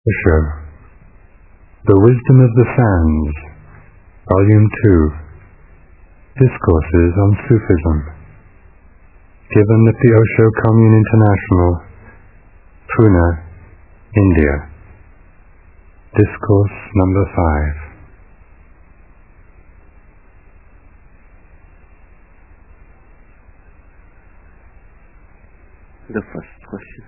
Osho, The Wisdom of the Sands, Volume 2, Discourses on Sufism, given at the Osho Commune International, Pune, India. Discourse number 5. The first question.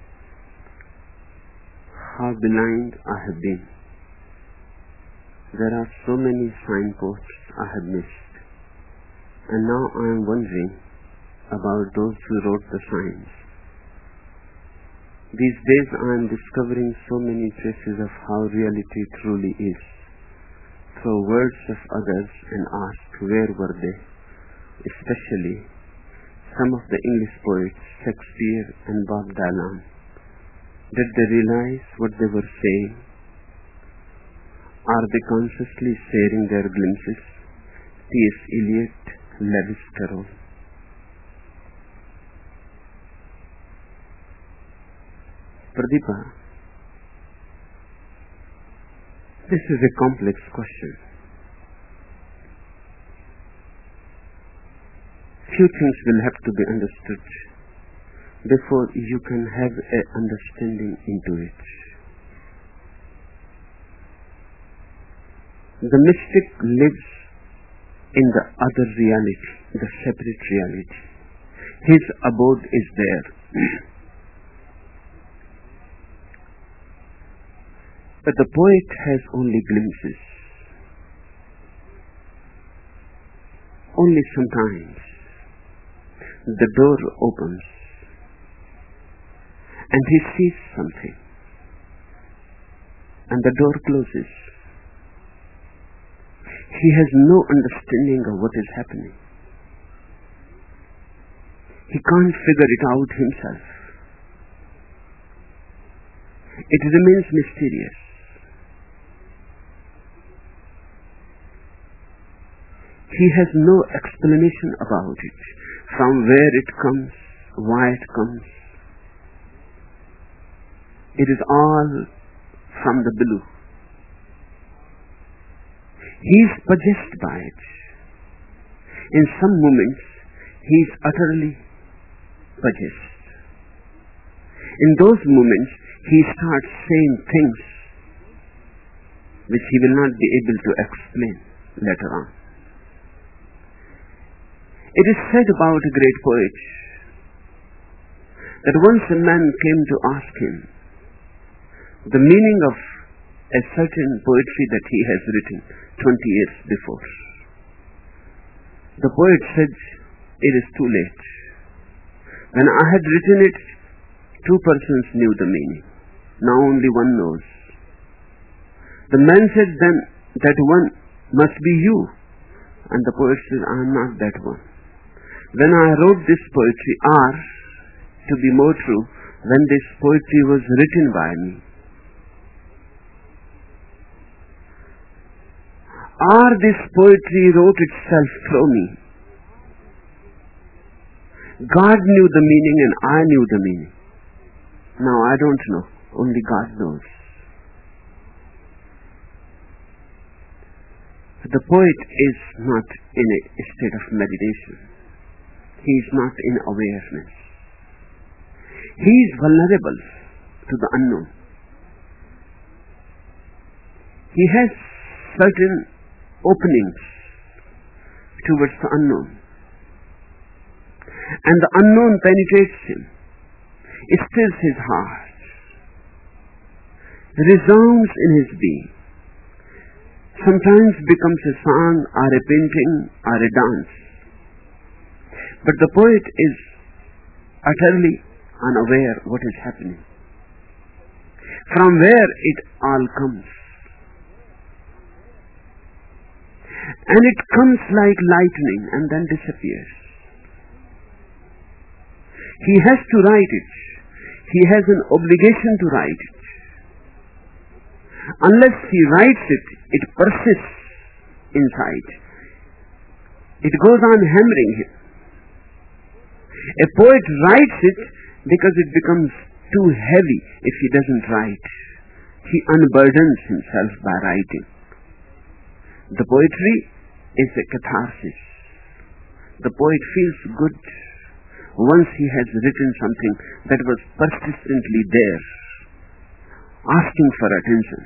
How blind I have been. There are so many signposts I have missed, and now I am wondering about those who wrote the signs. These days I am discovering so many traces of how reality truly is, through words of others, and ask where were they, especially some of the English poets, Shakespeare and Bob Dylan. Did they realize what they were saying? Are they consciously sharing their glimpses? T.S. Eliot, Lewis Carroll. Pradeepa, this is a complex question. Few things will have to be understood before you can have an understanding into it. The mystic lives in the other reality, the separate reality. His abode is there. But the poet has only glimpses. Only sometimes the door opens and he sees something, and the door closes. He has no understanding of what is happening. He can't figure it out himself. It remains mysterious. He has no explanation about it, from where it comes, why it comes. It is all from the blue. He is possessed by it. In some moments, he is utterly possessed. In those moments, he starts saying things which he will not be able to explain later on. It is said about a great poet that once a man came to ask him the meaning of a certain poetry that he has written 20 years before. The poet said, "It is too late. When I had written it, 2 persons knew the meaning. Now only one knows." The man said, "Then that one must be you." And the poet said, "I am not that one. When I wrote this poetry, or, to be more true, when this poetry was written by me, or this poetry wrote itself through me, God knew the meaning and I knew the meaning. Now I don't know, only God knows." The poet is not in a state of meditation. He is not in awareness. He is vulnerable to the unknown. He has certain openings towards the unknown. And the unknown penetrates him, stills his heart, resounds in his being, sometimes becomes a song or a painting or a dance. But the poet is utterly unaware what is happening, from where it all comes. And it comes like lightning and then disappears. He has to write it. He has an obligation to write it. Unless he writes it, it persists inside. It goes on hammering him. A poet writes it because it becomes too heavy if he doesn't write. He unburdens himself by writing. The poetry is a catharsis. The poet feels good once he has written something that was persistently there, asking for attention.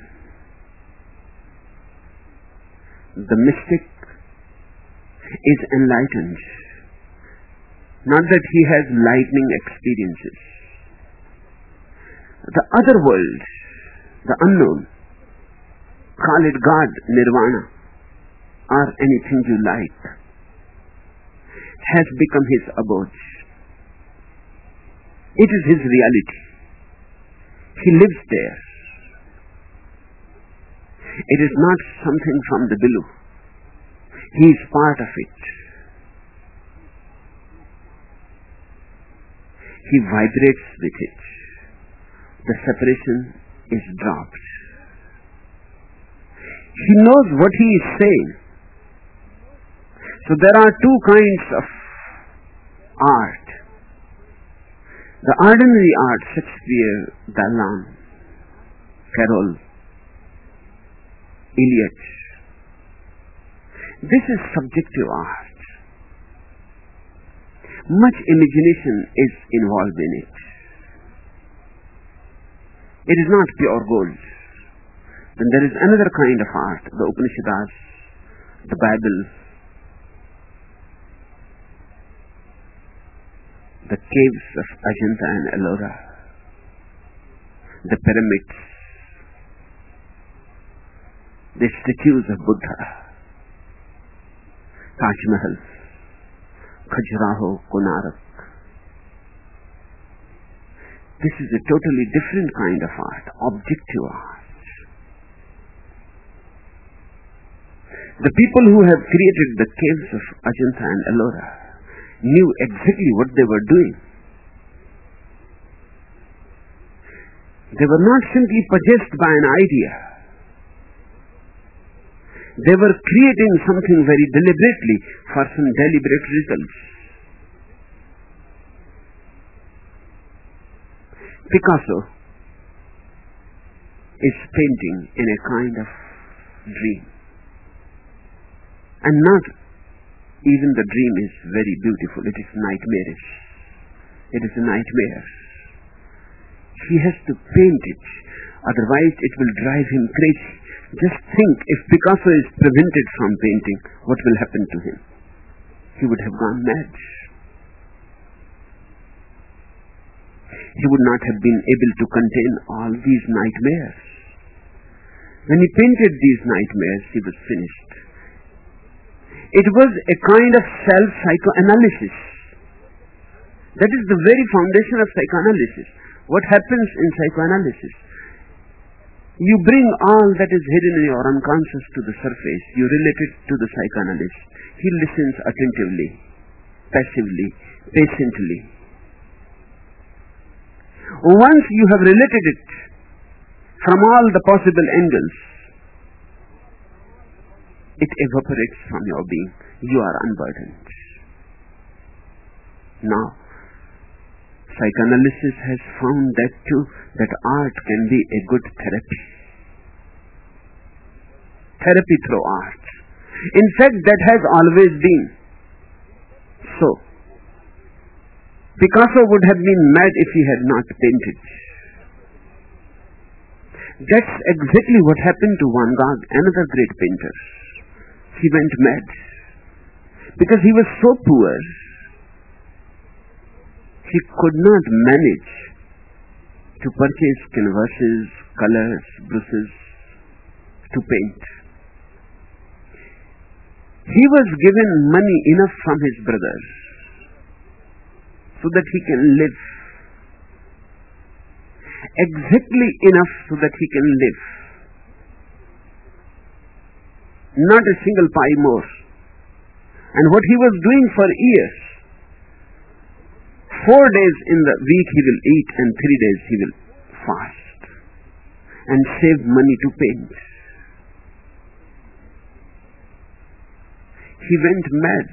The mystic is enlightened, not that he has lightning experiences. The other world, the unknown, call it God, Nirvana, or anything you like, has become his abode. It is his reality. He lives there. It is not something from the below. He is part of it. He vibrates with it. The separation is dropped. He knows what he is saying. So there are two kinds of art. The ordinary art, Shakespeare, Dallam, Carroll, Eliot. This is subjective art. Much imagination is involved in it. It is not pure gold. Then there is another kind of art, the Upanishads, the Bible, the caves of Ajanta and Ellora, the pyramids, the statues of Buddha, Taj Mahal, Khajuraho, Konark. This is a totally different kind of art, objective art. The people who have created the caves of Ajanta and Ellora knew exactly what they were doing. They were not simply possessed by an idea. They were creating something very deliberately for some deliberate results. Picasso is painting in a kind of dream. And not even the dream is very beautiful. It is nightmarish. It is a nightmare. He has to paint it. Otherwise it will drive him crazy. Just think, if Picasso is prevented from painting, what will happen to him? He would have gone mad. He would not have been able to contain all these nightmares. When he painted these nightmares, he was finished. It was a kind of self-psychoanalysis. That is the very foundation of psychoanalysis. What happens in psychoanalysis? You bring all that is hidden in your unconscious to the surface. You relate it to the psychoanalyst. He listens attentively, passively, patiently. Once you have related it from all the possible angles, it evaporates from your being. You are unburdened. Now, psychoanalysis has found that too, that art can be a good therapy. Therapy through art. In fact, that has always been so. Picasso would have been mad if he had not painted. That's exactly what happened to Van Gogh, another great painter. He went mad because he was so poor. He could not manage to purchase canvases, colors, brushes to paint. He was given money enough from his brothers so that he can live. Exactly enough so that he can live. Not a single pie more. And what he was doing for years, 4 days in the week he will eat and 3 days he will fast and save money to paint. He went mad.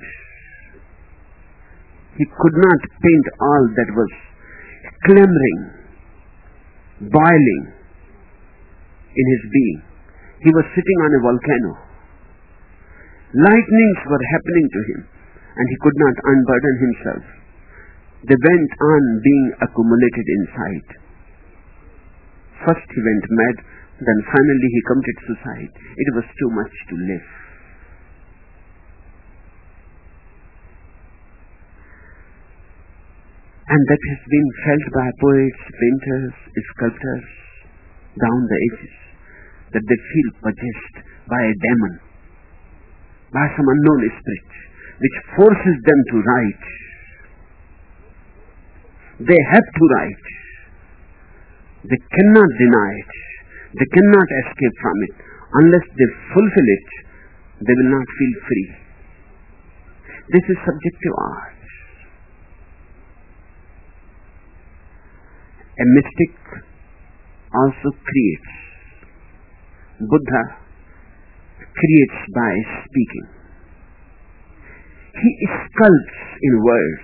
He could not paint all that was clamoring, boiling, in his being. He was sitting on a volcano. Lightnings were happening to him, and he could not unburden himself. They went on being accumulated inside. First he went mad, then finally he committed suicide. It was too much to live. And that has been felt by poets, painters, sculptors down the ages, that they feel possessed by a demon, by some unknown spirit, which forces them to write. They have to write. They cannot deny it. They cannot escape from it. Unless they fulfill it, they will not feel free. This is subjective art. A mystic also creates. Buddha creates by speaking. He sculpts in words.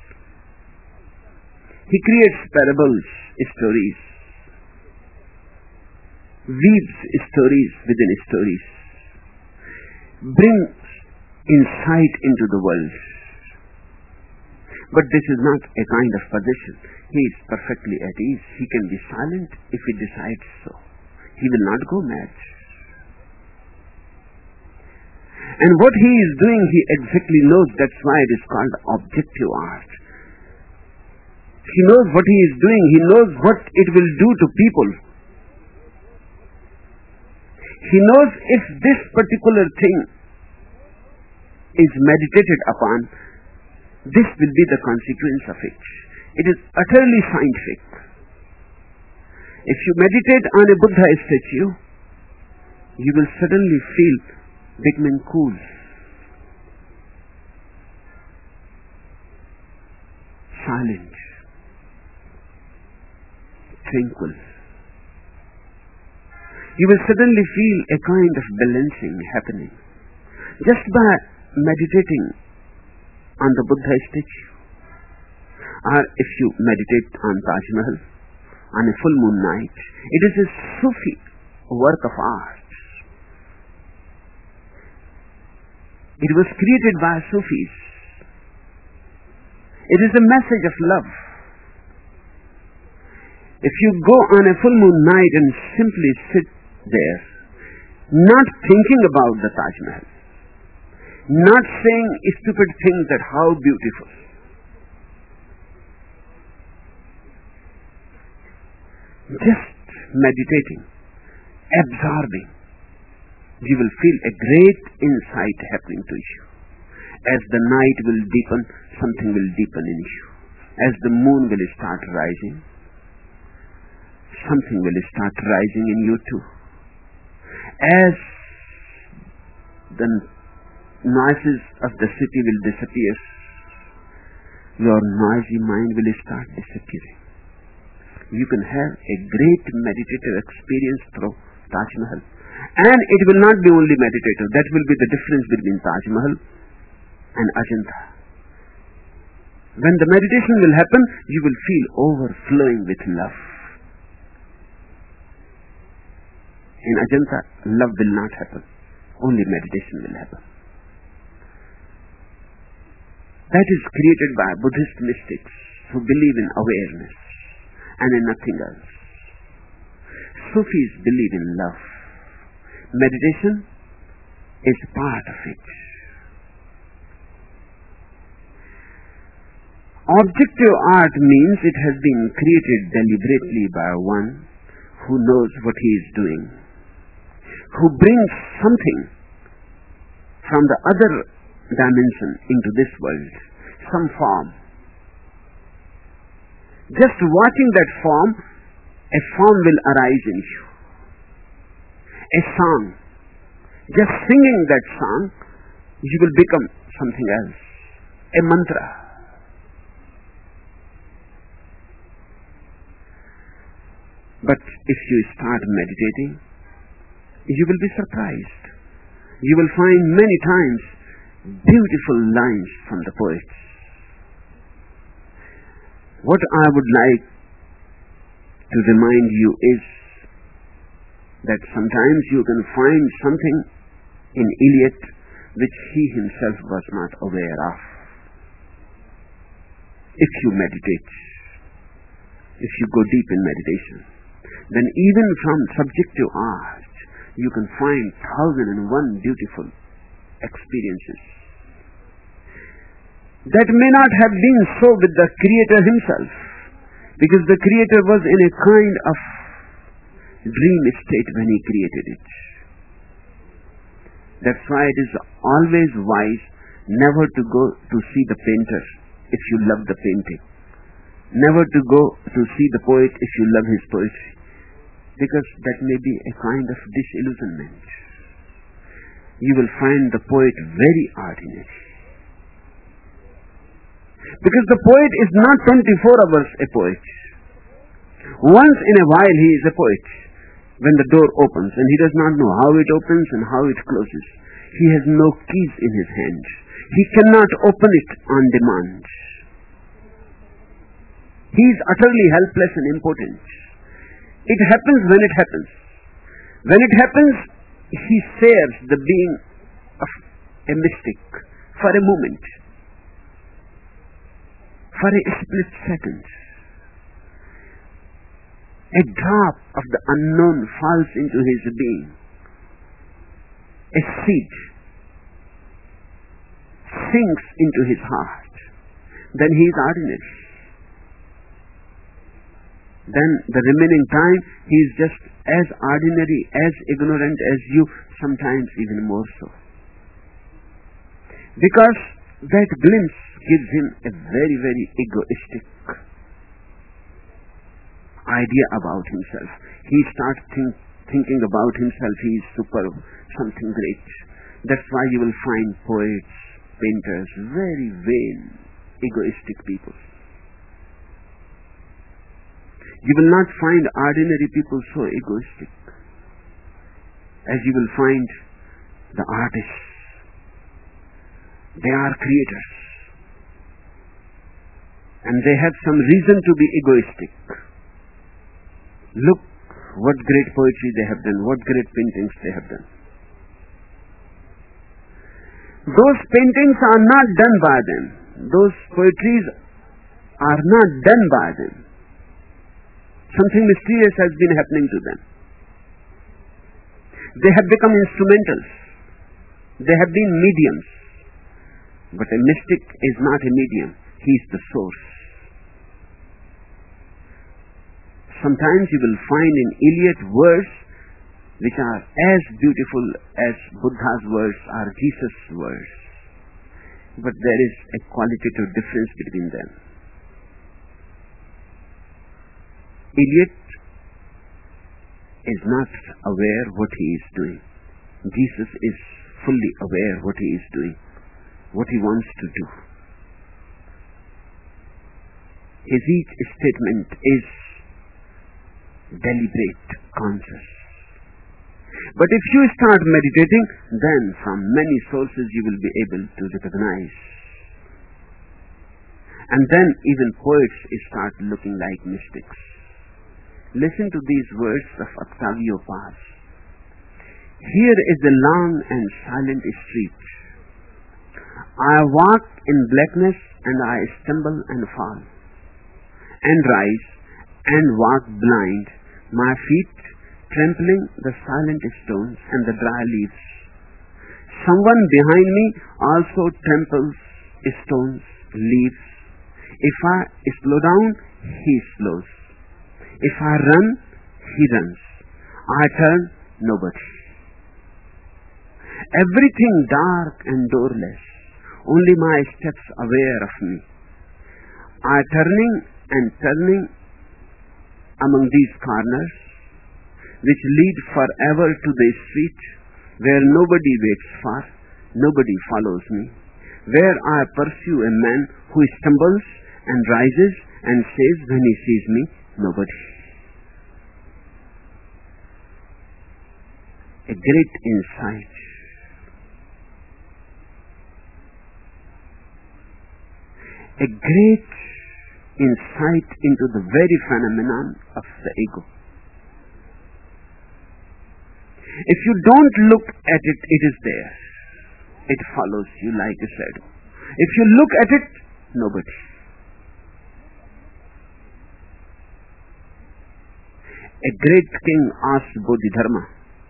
He creates parables, stories, weaves stories within stories, brings insight into the world. But this is not a kind of possession. He is perfectly at ease. He can be silent if he decides so. He will not go mad. And what he is doing, he exactly knows. That's why it is called objective art. He knows what he is doing. He knows what it will do to people. He knows if this particular thing is meditated upon, this will be the consequence of it. It is utterly scientific. If you meditate on a Buddha statue, you will suddenly feel becoming cool, silent, tranquil. You will suddenly feel a kind of balancing happening just by meditating on the Buddha statue. Or if you meditate on Taj Mahal on a full moon night, it is a Sufi work of art. It was created by Sufis. It is a message of love. If you go on a full moon night and simply sit there, not thinking about the Taj Mahal, not saying stupid things that how beautiful, just meditating, absorbing, you will feel a great insight happening to you. As the night will deepen, something will deepen in you. As the moon will start rising, something will start rising in you too. As the noises of the city will disappear, your noisy mind will start disappearing. You can have a great meditative experience through Taj Mahal. And it will not be only meditative. That will be the difference between Taj Mahal and Ajanta. When the meditation will happen, you will feel overflowing with love. In Ajanta, love will not happen. Only meditation will happen. That is created by Buddhist mystics who believe in awareness and in nothing else. Sufis believe in love. Meditation is part of it. Objective art means it has been created deliberately by one who knows what he is doing, who brings something from the other dimension into this world, some form. Just watching that form, a form will arise in you. A song. Just singing that song, you will become something else. A mantra. But if you start meditating, you will be surprised. You will find many times beautiful lines from the poets. What I would like to remind you is that sometimes you can find something in Eliot which he himself was not aware of. If you meditate, if you go deep in meditation, then even from subjective art, you can find 1,001 beautiful experiences. That may not have been so with the Creator himself, because the Creator was in a kind of dream state when he created it. That's why it is always wise never to go to see the painter if you love the painting, never to go to see the poet if you love his poetry, because that may be a kind of disillusionment. You will find the poet very ordinary, because the poet is not 24 hours a poet. Once in a while he is a poet, when the door opens and he does not know how it opens and how it closes. He has no keys in his hand. He cannot open it on demand. He is utterly helpless and impotent. It happens when it happens. When it happens, he shares the being of a mystic for a moment, for a split second. A drop of the unknown falls into his being. A seed sinks into his heart. Then he is ordinary. Then the remaining time he is just as ordinary, as ignorant as you, sometimes even more so. Because that glimpse gives him a very, very egoistic idea about himself. He starts thinking about himself. He is superb, something great. That's why you will find poets, painters, very vain, egoistic people. You will not find ordinary people so egoistic as you will find the artists. They are creators, and they have some reason to be egoistic. Look what great poetry they have done, what great paintings they have done. Those paintings are not done by them. Those poetries are not done by them. Something mysterious has been happening to them. They have become instrumentals. They have been mediums. But a mystic is not a medium. He is the source. Sometimes you will find in Eliot words which are as beautiful as Buddha's words or Jesus' words. But there is a qualitative difference between them. Eliot is not aware what he is doing. Jesus is fully aware what he is doing, what he wants to do. His each statement is deliberate, conscious. But if you start meditating, then from many sources you will be able to recognize. And then even poets start looking like mystics. Listen to these words of Octavio Paz. Here is the long and silent street. I walk in blackness and I stumble and fall, and rise and walk blind, my feet trampling the silent stones and the dry leaves. Someone behind me also tramples stones, leaves. If I slow down, he slows. If I run, he runs. I turn, nobody. Everything dark and doorless, only my steps aware of me. I turning among these corners, which lead forever to the street where nobody waits for, nobody follows me, where I pursue a man who stumbles and rises and says when he sees me, nobody. A great insight. A great insight into the very phenomenon of the ego. If you don't look at it, it is there. It follows you like a shadow. If you look at it, nobody. A great king asked Bodhidharma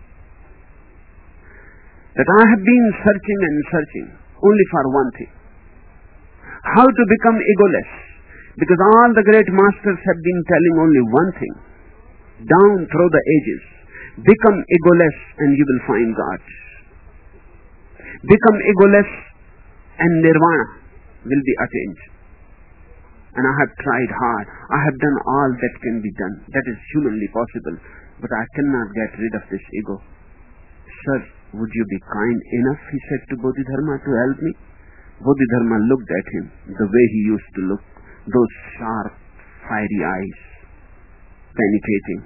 that I have been searching and searching only for one thing. How to become egoless. Because all the great masters have been telling only one thing. Down through the ages. Become egoless and you will find God. Become egoless and nirvana will be attained. And I have tried hard. I have done all that can be done. That is humanly possible. But I cannot get rid of this ego. Sir, would you be kind enough, he said to Bodhidharma, to help me? Bodhidharma looked at him the way he used to look. Those sharp, fiery eyes, penetrating.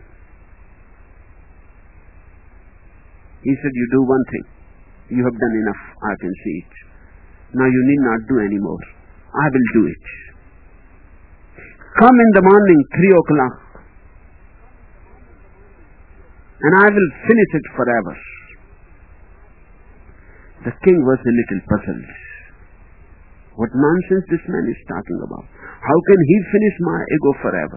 He said, you do one thing. You have done enough, I can see it. Now you need not do any more. I will do it. Come in the morning, 3 o'clock, and I will finish it forever. The king was a little puzzled. What nonsense this man is talking about. How can he finish my ego forever?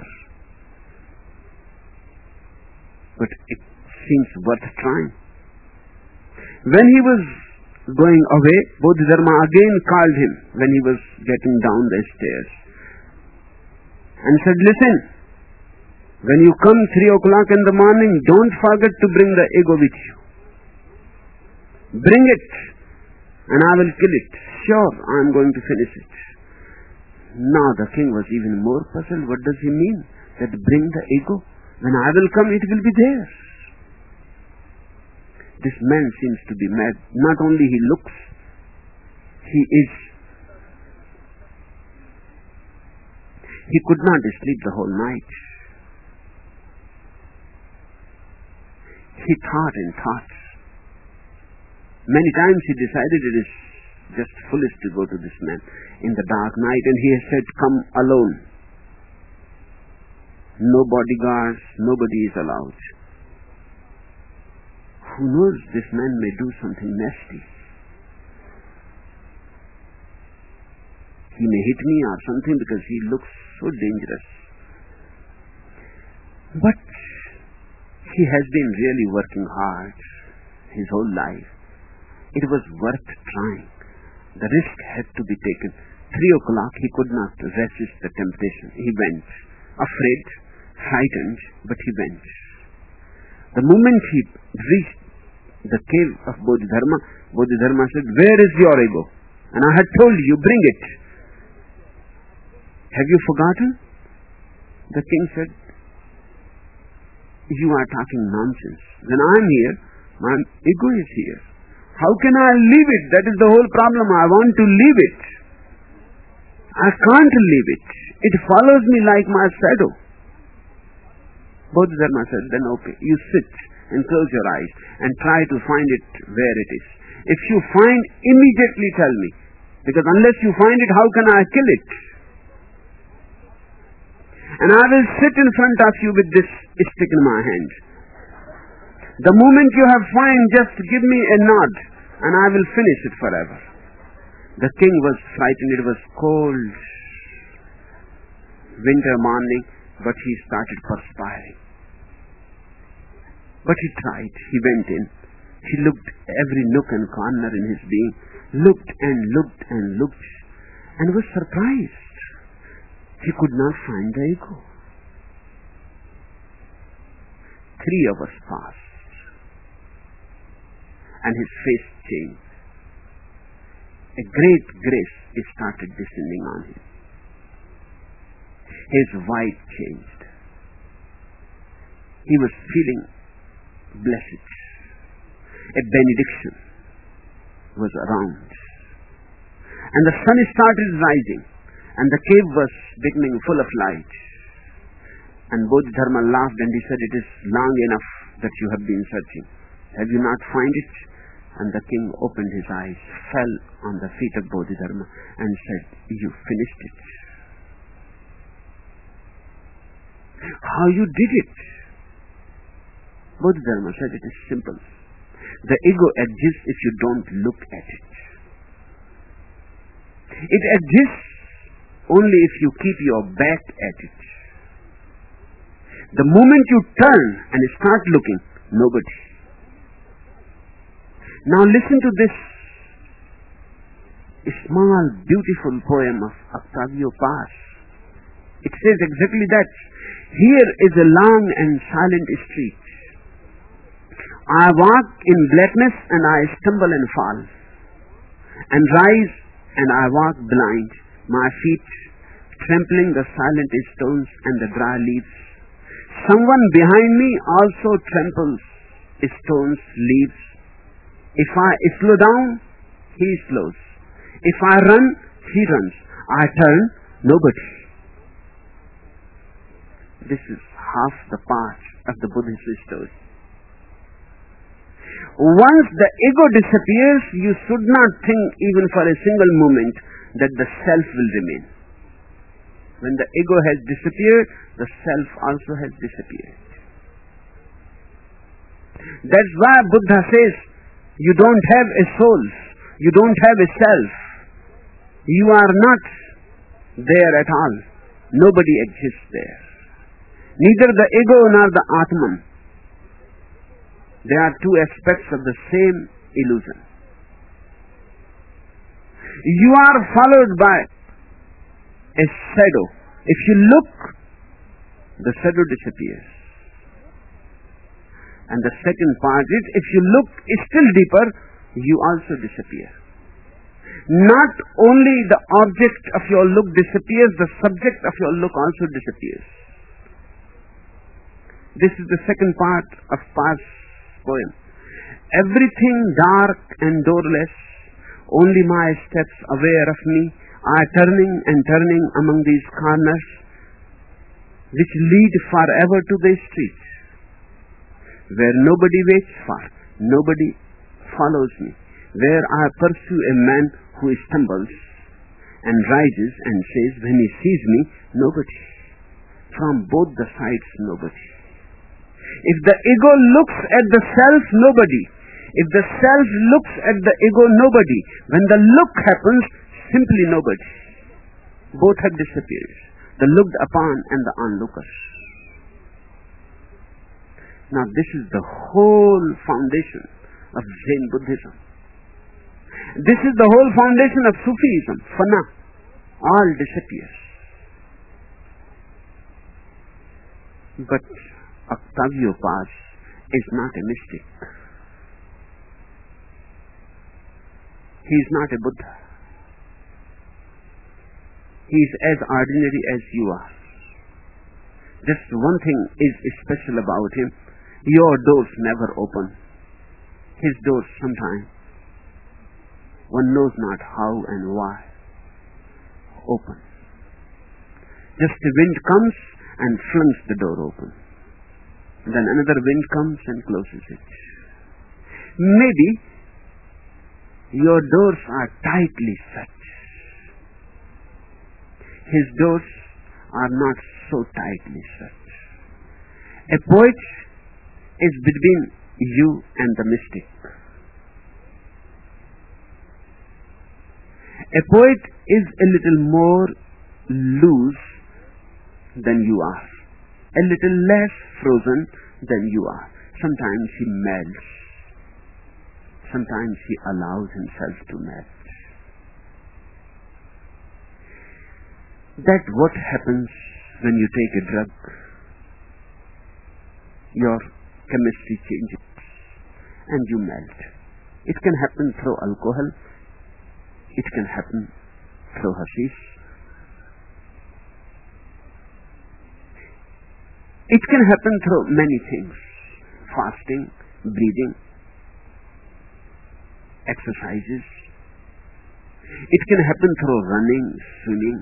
But it seems worth trying. When he was going away, Bodhidharma again called him when he was getting down the stairs and said, listen, when you come 3 o'clock in the morning, don't forget to bring the ego with you. Bring it and I will kill it. Sure, I am going to finish it. Now the king was even more puzzled. What does he mean? That bring the ego? When I will come, it will be there. This man seems to be mad. Not only he looks, he is. He could not sleep the whole night. He thought and thought. Many times he decided it is just foolish to go to this man in the dark night, and he has said, come alone. No bodyguards, nobody is allowed. Who knows, this man may do something nasty. He may hit me or something because he looks so dangerous. But he has been really working hard his whole life. It was worth trying. The risk had to be taken. 3 o'clock, he could not resist the temptation. He went, afraid, frightened, but he went. The moment he reached the cave of Bodhidharma, Bodhidharma said, where is your ego? And I had told you, bring it. Have you forgotten? The king said, you are talking nonsense. When I am here, my ego is here. How can I leave it? That is the whole problem. I want to leave it. I can't leave it. It follows me like my shadow. Bodhidharma said, then okay, you sit and close your eyes and try to find it where it is. If you find, immediately tell me. Because unless you find it, how can I kill it? And I will sit in front of you with this stick in my hand. The moment you have found, just give me a nod and I will finish it forever. The king was frightened. It was cold winter morning, but he started perspiring. But he tried. He went in. He looked every nook and corner in his being, looked and looked and looked, and was surprised. He could not find the ego. 3 hours passed. And his face changed. A great grace started descending on him. His vibe changed. He was feeling blessed. A benediction was around. And the sun started rising, and the cave was becoming full of light. And Bodhidharma laughed and he said, it is long enough that you have been searching. Have you not found it? And the king opened his eyes, fell on the feet of Bodhidharma and said, you finished it. How you did it? Bodhidharma said, it is simple. The ego exists if you don't look at it. It exists only if you keep your back at it. The moment you turn and start looking, nobody. Now listen to this small, beautiful poem of Octavio Paz. It says exactly that. Here is a long and silent street. I walk in blackness and I stumble and fall, and rise and I walk blind, my feet trampling the silent stones and the dry leaves. Someone behind me also tramples stones, leaves. If I slow down, he slows. If I run, he runs. I turn, nobody. This is half the part of the Buddhist story. Once the ego disappears, you should not think even for a single moment that the self will remain. When the ego has disappeared, the self also has disappeared. That's why Buddha says, you don't have a soul, you don't have a self. You are not there at all. Nobody exists there. Neither the ego nor the Atman. They are two aspects of the same illusion. You are followed by a shadow. If you look, the shadow disappears. And the second part is, if you look still deeper, you also disappear. Not only the object of your look disappears, the subject of your look also disappears. This is the second part of Paz's poem. Everything dark and doorless, only my steps aware of me are turning and turning among these corners, which lead forever to the street, where nobody waits for, nobody follows me, where I pursue a man who stumbles and rises and says, when he sees me, nobody. From both the sides, nobody. If the ego looks at the self, nobody. If the self looks at the ego, nobody. When the look happens, simply nobody. Both have disappeared. The looked upon and the onlookers. Now this is the whole foundation of Zen Buddhism. This is the whole foundation of Sufism. Fana. All disappears. But Octavio Paz is not a mystic. He is not a Buddha. He is as ordinary as you are. Just one thing is special about him. Your doors never open. His doors sometimes, one knows not how and why, open. Just the wind comes and flings the door open. Then another wind comes and closes it. Maybe your doors are tightly shut. His doors are not so tightly shut. A poet is between you and the mystic. A poet is a little more loose than you are, a little less frozen than you are. Sometimes he melts. Sometimes he allows himself to melt. That's what happens when you take a drug. Your chemistry changes and you melt. It can happen through alcohol. It can happen through hashish. It can happen through many things. Fasting, breathing, exercises. It can happen through running, swimming.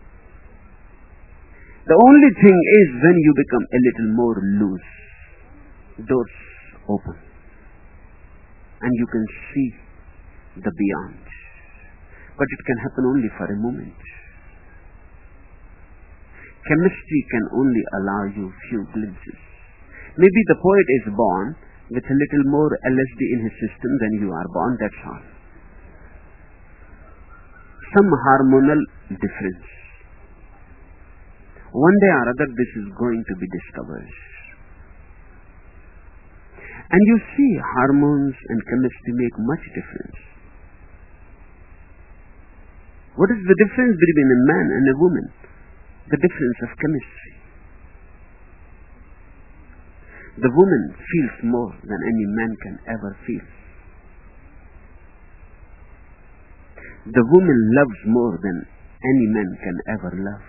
The only thing is when you become a little more loose, doors open and you can see the beyond. But it can happen only for a moment. Chemistry can only allow you few glimpses. Maybe the poet is born with a little more LSD in his system than you are born, that's all. Some hormonal difference. One day or other this is going to be discovered. And you see, hormones and chemistry make much difference. What is the difference between a man and a woman? The difference of chemistry. The woman feels more than any man can ever feel. The woman loves more than any man can ever love.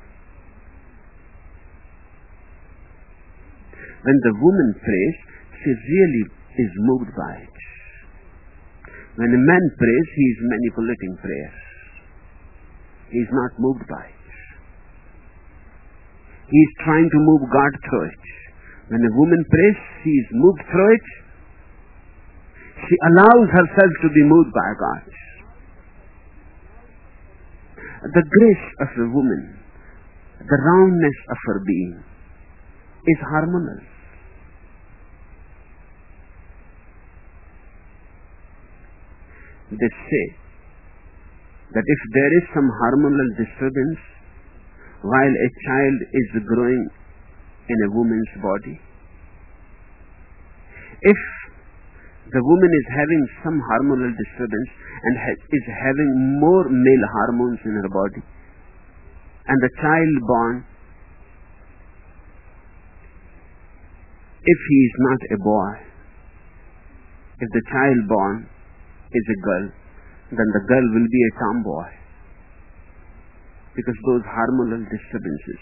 When the woman prays, she really is moved by it. When a man prays, he is manipulating prayer. He is not moved by it. He is trying to move God through it. When a woman prays, she is moved through it. She allows herself to be moved by God. The grace of a woman, the roundness of her being, is hormonal. They say that if there is some hormonal disturbance while a child is growing in a woman's body, if the woman is having some hormonal disturbance and is having more male hormones in her body, and the child born, if he is not a boy, if the child born is a girl, then the girl will be a tomboy, because those hormonal disturbances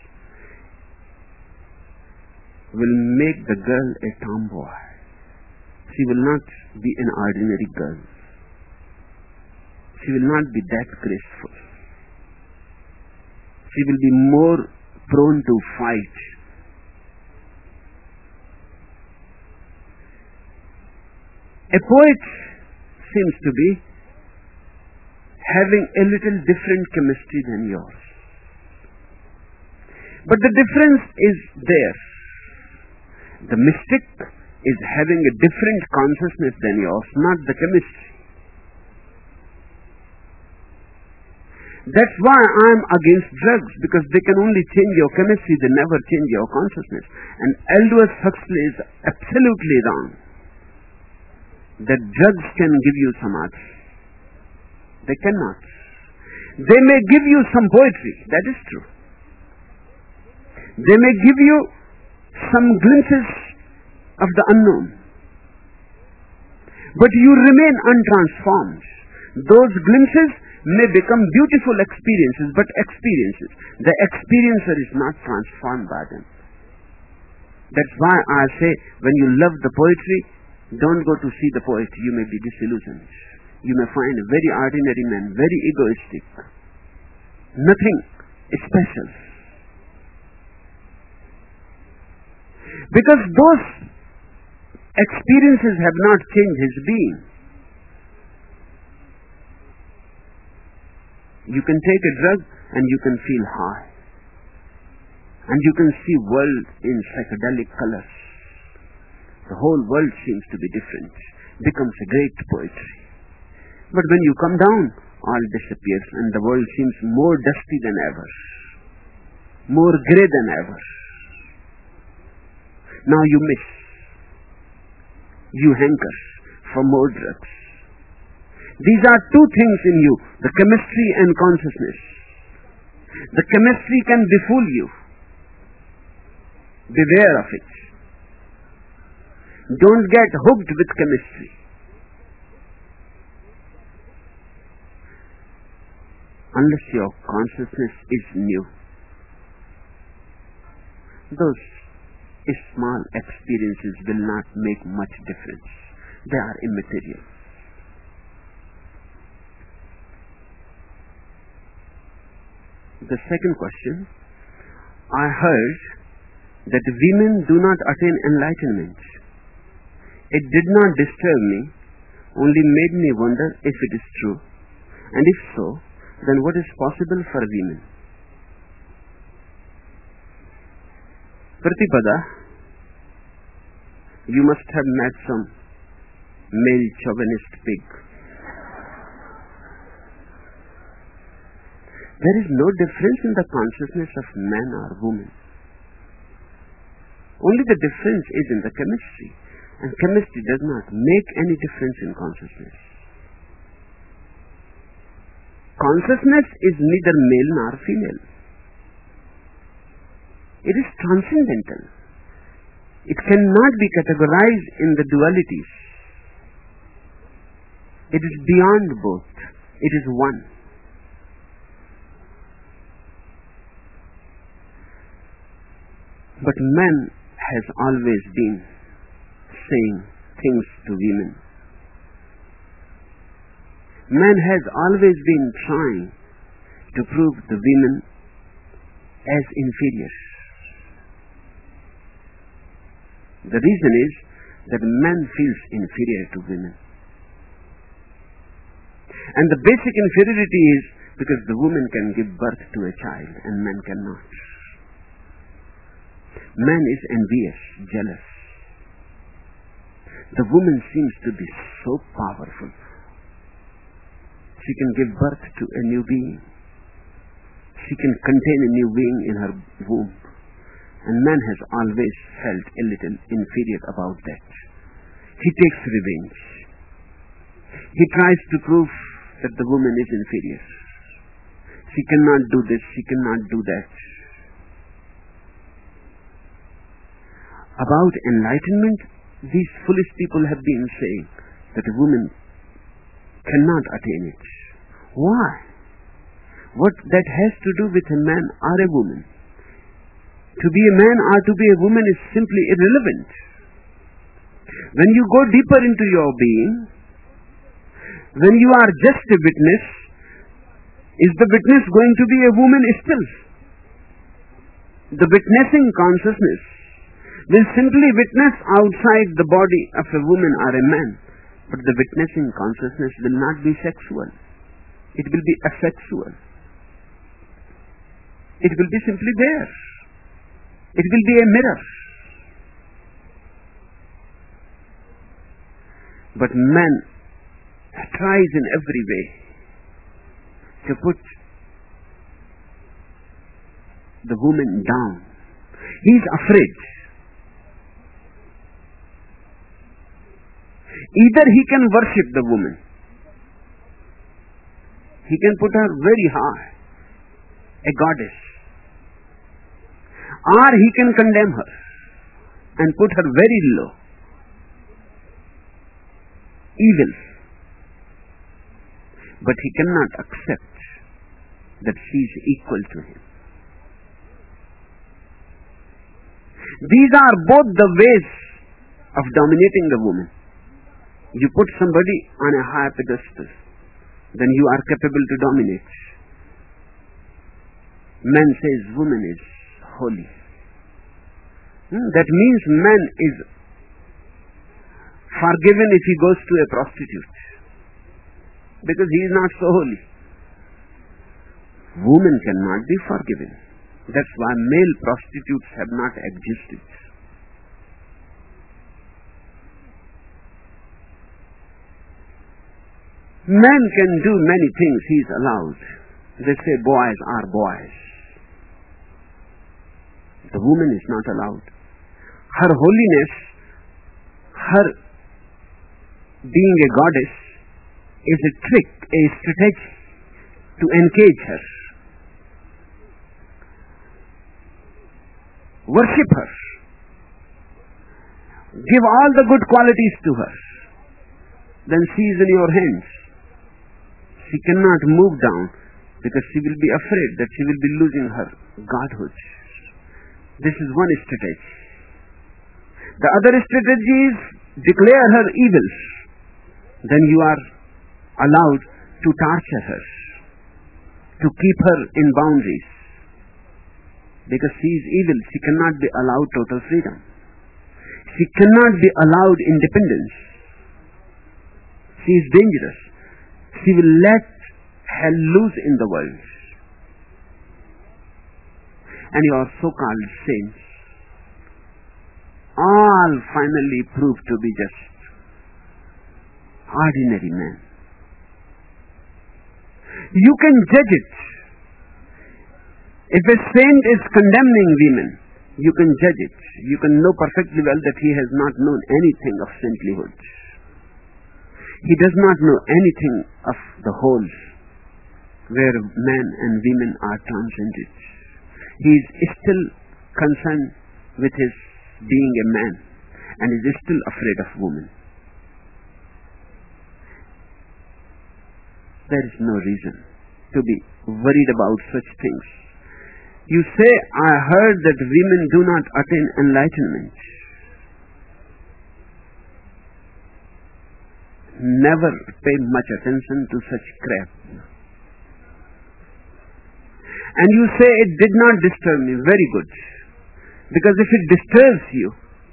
will make the girl a tomboy. She will not be an ordinary girl. She will not be that graceful. She will be more prone to fight. A poet seems to be having a little different chemistry than yours. But the difference is there. The mystic is having a different consciousness than yours, not the chemistry. That's why I'm against drugs, because they can only change your chemistry, they never change your consciousness. And Aldous Huxley is absolutely wrong that drugs can give you samadhi. They cannot. They may give you some poetry, that is true. They may give you some glimpses of the unknown. But you remain untransformed. Those glimpses may become beautiful experiences, but experiences. The experiencer is not transformed by them. That's why I say, when you love the poetry, don't go to see the poet. You may be disillusioned. You may find a very ordinary man, very egoistic. Nothing special. Because those experiences have not changed his being. You can take a drug and you can feel high. And you can see world in psychedelic colors. The whole world seems to be different. Becomes a great poetry. But when you come down, all disappears and the world seems more dusty than ever. More grey than ever. Now you miss. You hanker for more drugs. These are two things in you, the chemistry and consciousness. The chemistry can befool you. Beware of it. Don't get hooked with chemistry. Unless your consciousness is new. Those small experiences will not make much difference. They are immaterial. The second question, I heard that women do not attain enlightenment. It did not disturb me, only made me wonder if it is true, and if so, then what is possible for women? Pratipada, You must have met some male chauvinist pig. There is no difference in the consciousness of man or woman. Only the difference is in the chemistry, and chemistry does not make any difference in consciousness. Consciousness is neither male nor female. It is transcendental. It cannot be categorized in the dualities. It is beyond both. It is one. But man has always been saying things to women. Man has always been trying to prove the women as inferior. The reason is that man feels inferior to women. And the basic inferiority is because the woman can give birth to a child and man cannot. Man is envious, jealous. The woman seems to be so powerful. She can give birth to a new being. She can contain a new being in her womb. And man has always felt a little inferior about that. He takes revenge. He tries to prove that the woman is inferior. She cannot do this, she cannot do that. About enlightenment, these foolish people have been saying that a woman cannot attain it. Why? What that has to do with a man or a woman? To be a man or to be a woman is simply irrelevant. When you go deeper into your being, when you are just a witness, is the witness going to be a woman still? The witnessing consciousness will simply witness outside the body of a woman or a man, but the witnessing consciousness will not be sexual. It will be asexual. It will be simply there. It will be a mirror. But man tries in every way to put the woman down. He is afraid. Either he can worship the woman, he can put her very high, a goddess, or he can condemn her and put her very low, evil. But he cannot accept that she is equal to him. These are both the ways of dominating the woman. You put somebody on a high pedestal, then you are capable to dominate. Man says woman is holy. That means man is forgiven if he goes to a prostitute, because he is not so holy. Woman cannot be forgiven. That's why male prostitutes have not existed. Man can do many things, he is allowed. They say boys are boys. The woman is not allowed. Her holiness, her being a goddess, is a trick, a strategy to engage her. Worship her. Give all the good qualities to her. Then she is in your hands. She cannot move down because she will be afraid that she will be losing her godhood. This is one strategy. The other strategy is declare her evils. Then you are allowed to torture her, to keep her in boundaries. Because she is evil, she cannot be allowed total freedom. She cannot be allowed independence. She is dangerous. She will let hell loose in the world. And your so-called saints all finally prove to be just ordinary men. You can judge it. If a saint is condemning women, you can judge it. You can know perfectly well that he has not known anything of saintlyhood. He does not know anything of the wholes where men and women are transcended. He is still concerned with his being a man and is still afraid of women. There is no reason to be worried about such things. You say, I heard that women do not attain enlightenment. Never pay much attention to such crap. And you say, it did not disturb me. Very good. Because if it disturbs you,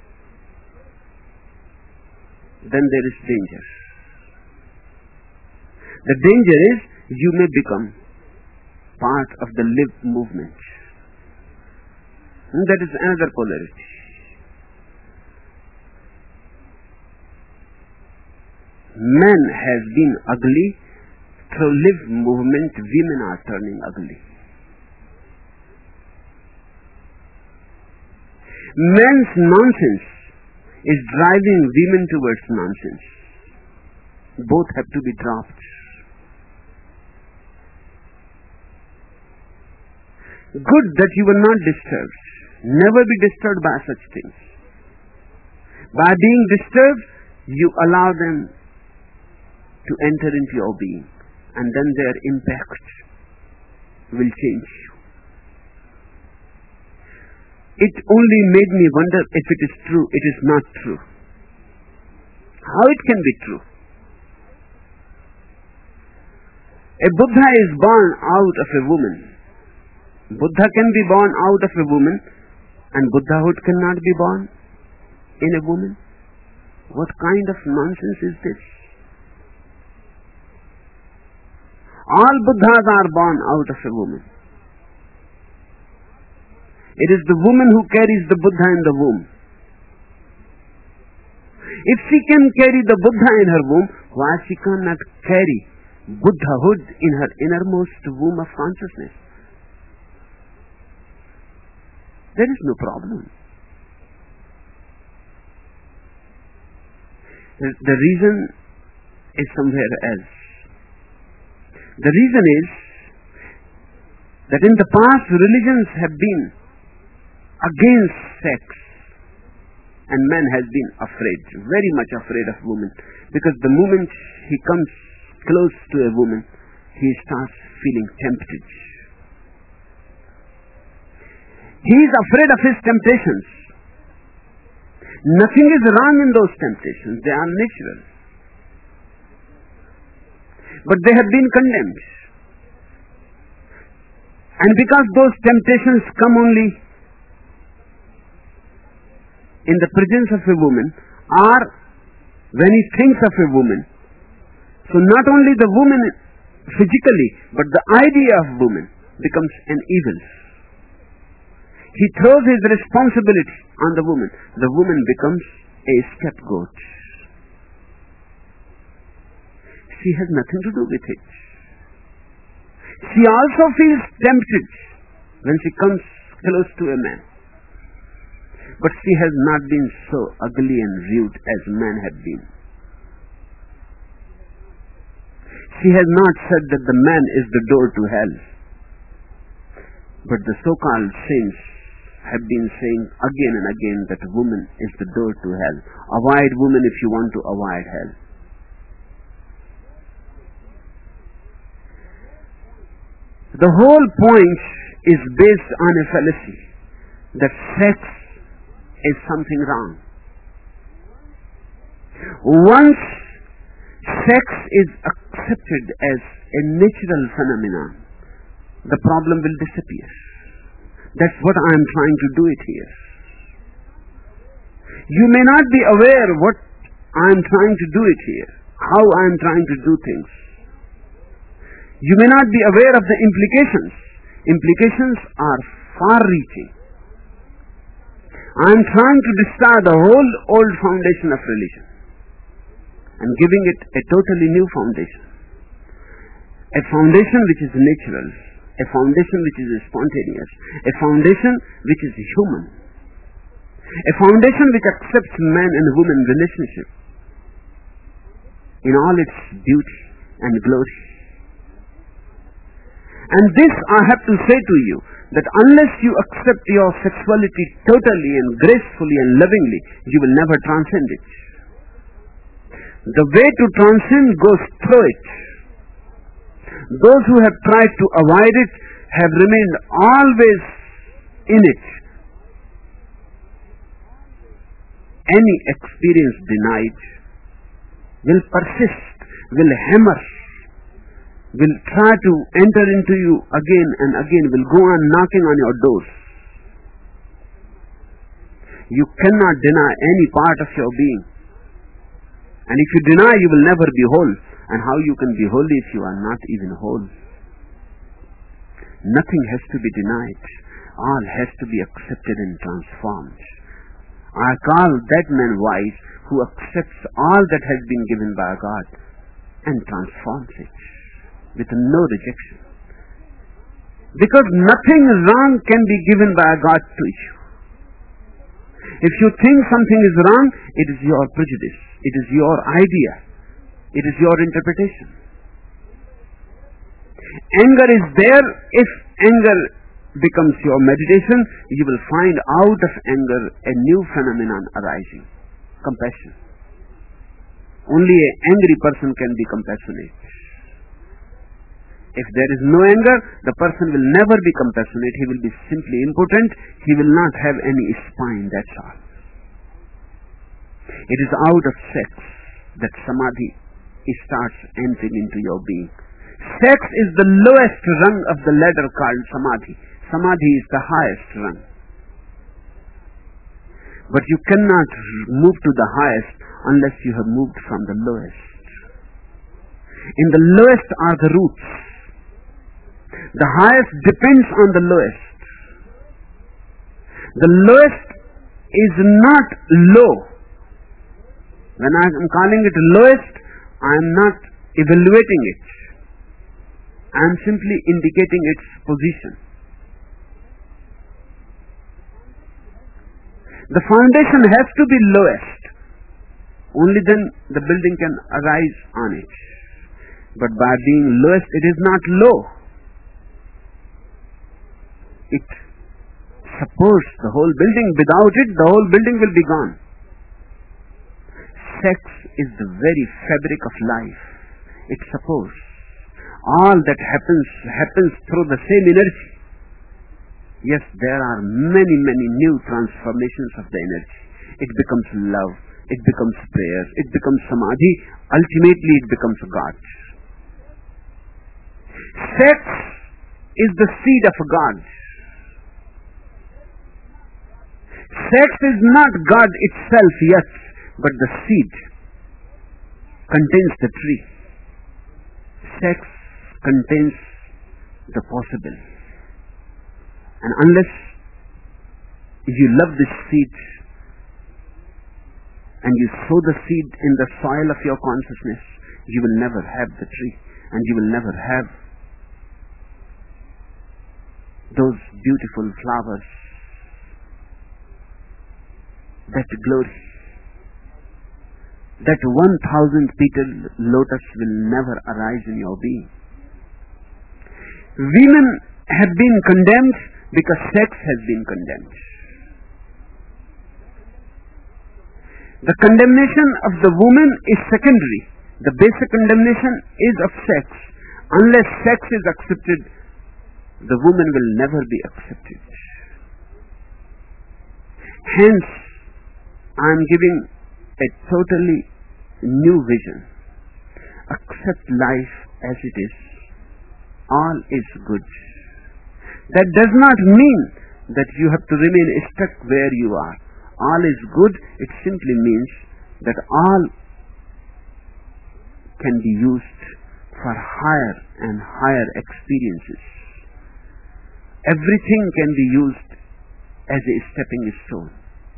then there is danger. The danger is you may become part of the live movement. And that is another polarity. Man has been ugly. Through live movement, women are turning ugly. Man's nonsense is driving women towards nonsense. Both have to be dropped. Good that you were not disturbed. Never be disturbed by such things. By being disturbed, you allow them to enter into your being, and then their impact will change you. It only made me wonder if it is true. It is not true. How it can be true? A Buddha is born out of a woman. Buddha can be born out of a woman, and Buddhahood cannot be born in a woman. What kind of nonsense is this? All Buddhas are born out of a woman. It is the woman who carries the Buddha in the womb. If she can carry the Buddha in her womb, why she cannot carry Buddhahood in her innermost womb of consciousness? There is no problem. The reason is somewhere else. The reason is that in the past religions have been against sex, and man has been afraid, very much afraid of women, because the moment he comes close to a woman, he starts feeling tempted. He is afraid of his temptations. Nothing is wrong in those temptations. They are natural. But they have been condemned. And because those temptations come only in the presence of a woman, or when he thinks of a woman, so not only the woman physically, but the idea of woman becomes an evil. He throws his responsibility on the woman. The woman becomes a scapegoat. She has nothing to do with it. She also feels tempted when she comes close to a man. But she has not been so ugly and rude as men have been. She has not said that the man is the door to hell. But the so-called saints have been saying again and again that woman is the door to hell. Avoid woman if you want to avoid hell. The whole point is based on a fallacy that sex is something wrong. Once sex is accepted as a natural phenomenon, the problem will disappear. That's what I am trying to do it here. You may not be aware what I am trying to do it here, how I am trying to do things. You may not be aware of the implications. Implications are far-reaching. I am trying to destroy the whole old foundation of religion and giving it a totally new foundation. A foundation which is natural, a foundation which is spontaneous, a foundation which is human, a foundation which accepts man and woman relationship in all its beauty and glory. And this I have to say to you, that unless you accept your sexuality totally and gracefully and lovingly, you will never transcend it. The way to transcend goes through it. Those who have tried to avoid it have remained always in it. Any experience denied will persist, will hammer, will try to enter into you again and again, will go on knocking on your doors. You cannot deny any part of your being. And if you deny, you will never be whole. And how you can be holy if you are not even whole? Nothing has to be denied. All has to be accepted and transformed. I call that man wise who accepts all that has been given by God and transforms it with no rejection. Because nothing wrong can be given by God to you. If you think something is wrong, it is your prejudice, it is your idea, it is your interpretation. Anger is there. If anger becomes your meditation, you will find out of anger a new phenomenon arising: compassion. Only an angry person can be compassionate. If there is no anger, the person will never be compassionate. He will be simply impotent. He will not have any spine, that's all. It is out of sex that samadhi starts entering into your being. Sex is the lowest rung of the ladder called samadhi. Samadhi is the highest rung. But you cannot move to the highest unless you have moved from the lowest. In the lowest are the roots. The highest depends on the lowest. The lowest is not low. When I am calling it lowest, I am not evaluating it. I am simply indicating its position. The foundation has to be lowest. Only then the building can arise on it. But by being lowest, it is not low. It supports the whole building. Without it, the whole building will be gone. Sex is the very fabric of life. It supports. All that happens through the same energy. Yes, there are many new transformations of the energy. It becomes love. It becomes prayer. It becomes samadhi. Ultimately, it becomes God. Sex is the seed of God. Sex is not God itself yet, but the seed contains the tree. Sex contains the possible. And unless you love this seed and you sow the seed in the soil of your consciousness, you will never have the tree, and you will never have those beautiful flowers, that glory. That 1,000-petal lotus will never arise in your being. Women have been condemned because sex has been condemned. The condemnation of the woman is secondary. The basic condemnation is of sex. Unless sex is accepted, the woman will never be accepted. Hence, I am giving a totally new vision. Accept life as it is. All is good. That does not mean that you have to remain stuck where you are. All is good. It simply means that all can be used for higher and higher experiences. Everything can be used as a stepping stone.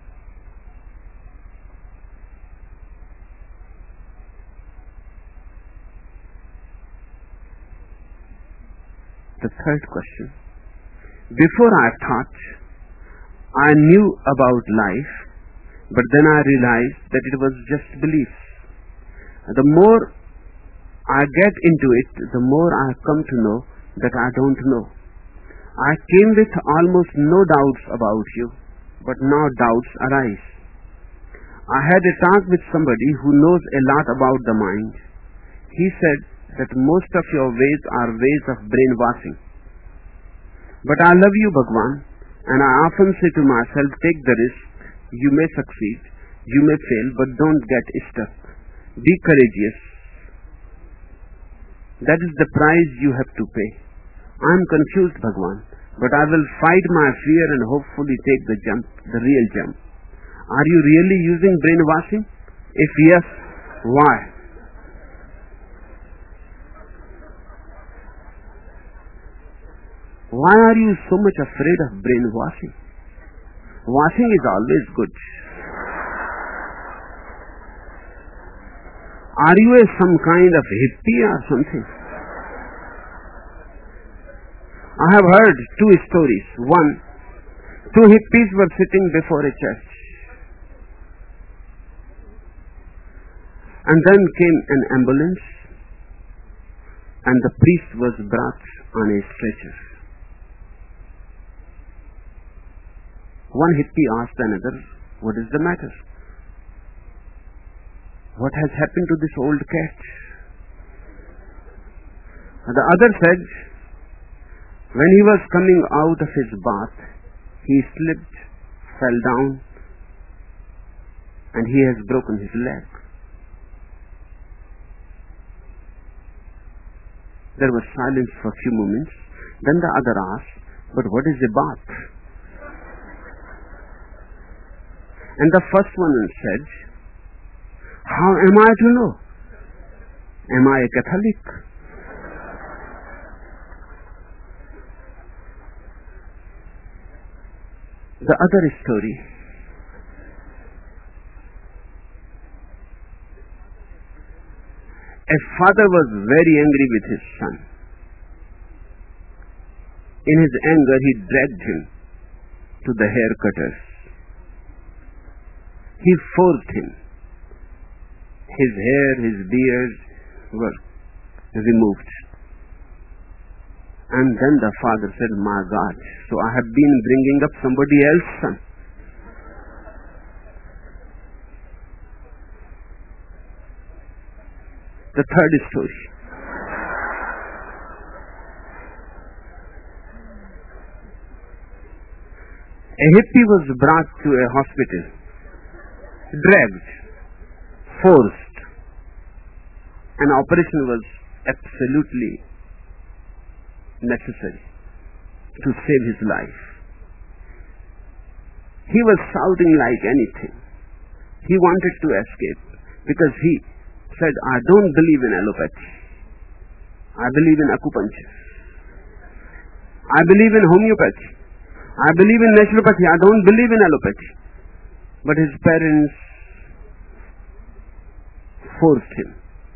the third question. Before I thought I knew about life, but then I realized that it was just beliefs. The more I get into it, the more I come to know that I don't know. I came with almost no doubts about you, but now doubts arise. I had a talk with somebody who knows a lot about the mind. He said that most of your ways are ways of brainwashing. But I love you, Bhagwan, and I often say to myself, take the risk. You may succeed, you may fail, but don't get stuck. Be courageous. That is the price you have to pay. I am confused, Bhagwan, but I will fight my fear and hopefully take the jump, the real jump. Are you really using brainwashing? If yes, why? Why are you so much afraid of brainwashing? Washing is always good. Are you some kind of hippie or something? I have heard two stories. One, two hippies were sitting before a church. And then came an ambulance and the priest was brought on a stretcher. One hippie asked another, what is the matter? What has happened to this old cat? The other said, when he was coming out of his bath, he slipped, fell down, and he has broken his leg. There was silence for a few moments. Then the other asked, but what is a bath? And the first one said, how am I to know? Am I a Catholic? The other story. A father was very angry with his son. In his anger, he dragged him to the hair cutters. He forced him. His hair, his beard were removed. And then the father said, my God, so I have been bringing up somebody else's son. The third story. A hippie was brought to a hospital, dragged, forced. An operation was absolutely necessary to save his life. He was shouting like anything. He wanted to escape because he said, I don't believe in allopathy. I believe in acupuncture. I believe in homeopathy. I believe in naturopathy. I don't believe in allopathy. But his parents forced him.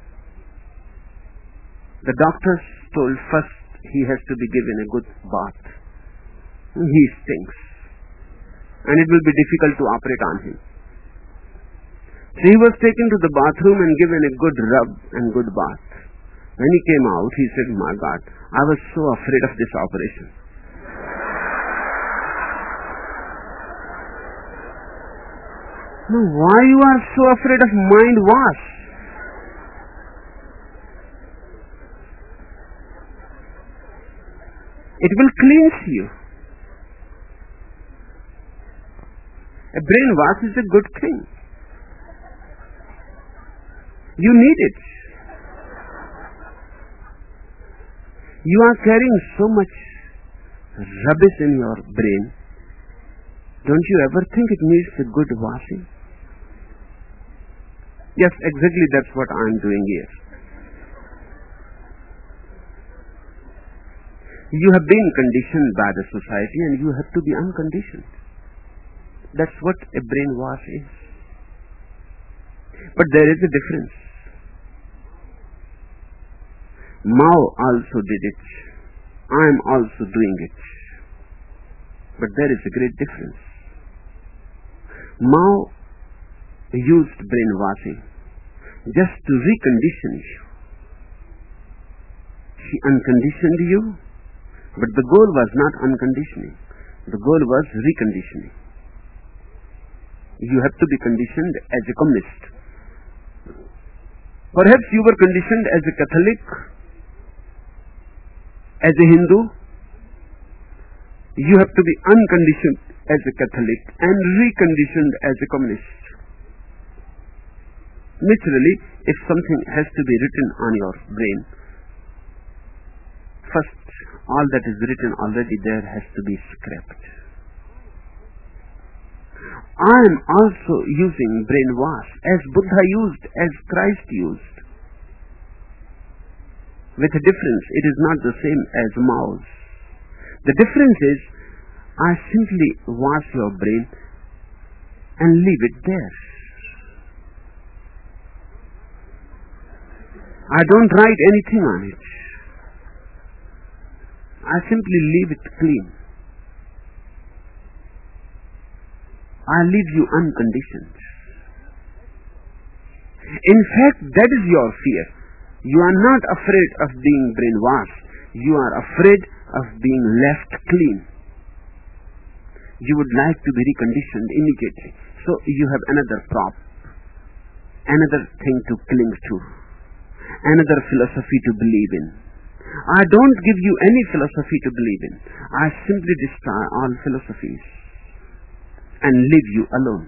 The doctors told first he has to be given a good bath. He stinks. And it will be difficult to operate on him. So he was taken to the bathroom and given a good rub and good bath. When he came out, he said, my God, I was so afraid of this operation. Now, why you are so afraid of mind wash? It will cleanse you. A brain wash is a good thing. You need it. You are carrying so much rubbish in your brain. Don't you ever think it needs a good washing? Yes, exactly that's what I am doing here. You have been conditioned by the society and you have to be unconditioned. That's what a brainwash is. But there is a difference. Mao also did it. I am also doing it. But there is a great difference. Mao used brainwashing just to recondition you. She unconditioned you, but the goal was not unconditioning. The goal was reconditioning. You have to be conditioned as a communist. Perhaps you were conditioned as a Catholic, as a Hindu. You have to be unconditioned as a Catholic and reconditioned as a communist. Naturally, if something has to be written on your brain, first, all that is written already there has to be scrapped. I am also using brainwash as Buddha used, as Christ used. With a difference, it is not the same as Mao's. The difference is, I simply wash your brain and leave it there. I don't write anything on it. I simply leave it clean. I leave you unconditioned. In fact, that is your fear. You are not afraid of being brainwashed. You are afraid of being left clean. You would like to be reconditioned immediately. So you have another prop, another thing to cling to, another philosophy to believe in. I don't give you any philosophy to believe in. I simply destroy all philosophies and leave you alone.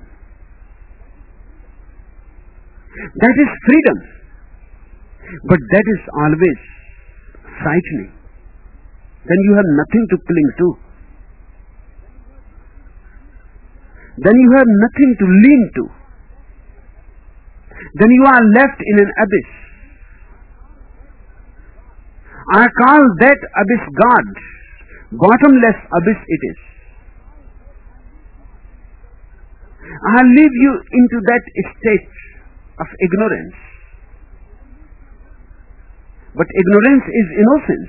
That is freedom. But that is always frightening. Then you have nothing to cling to. Then you have nothing to lean to. Then you are left in an abyss. I call that abyss God. Bottomless abyss it is. I leave you into that state of ignorance. But ignorance is innocence.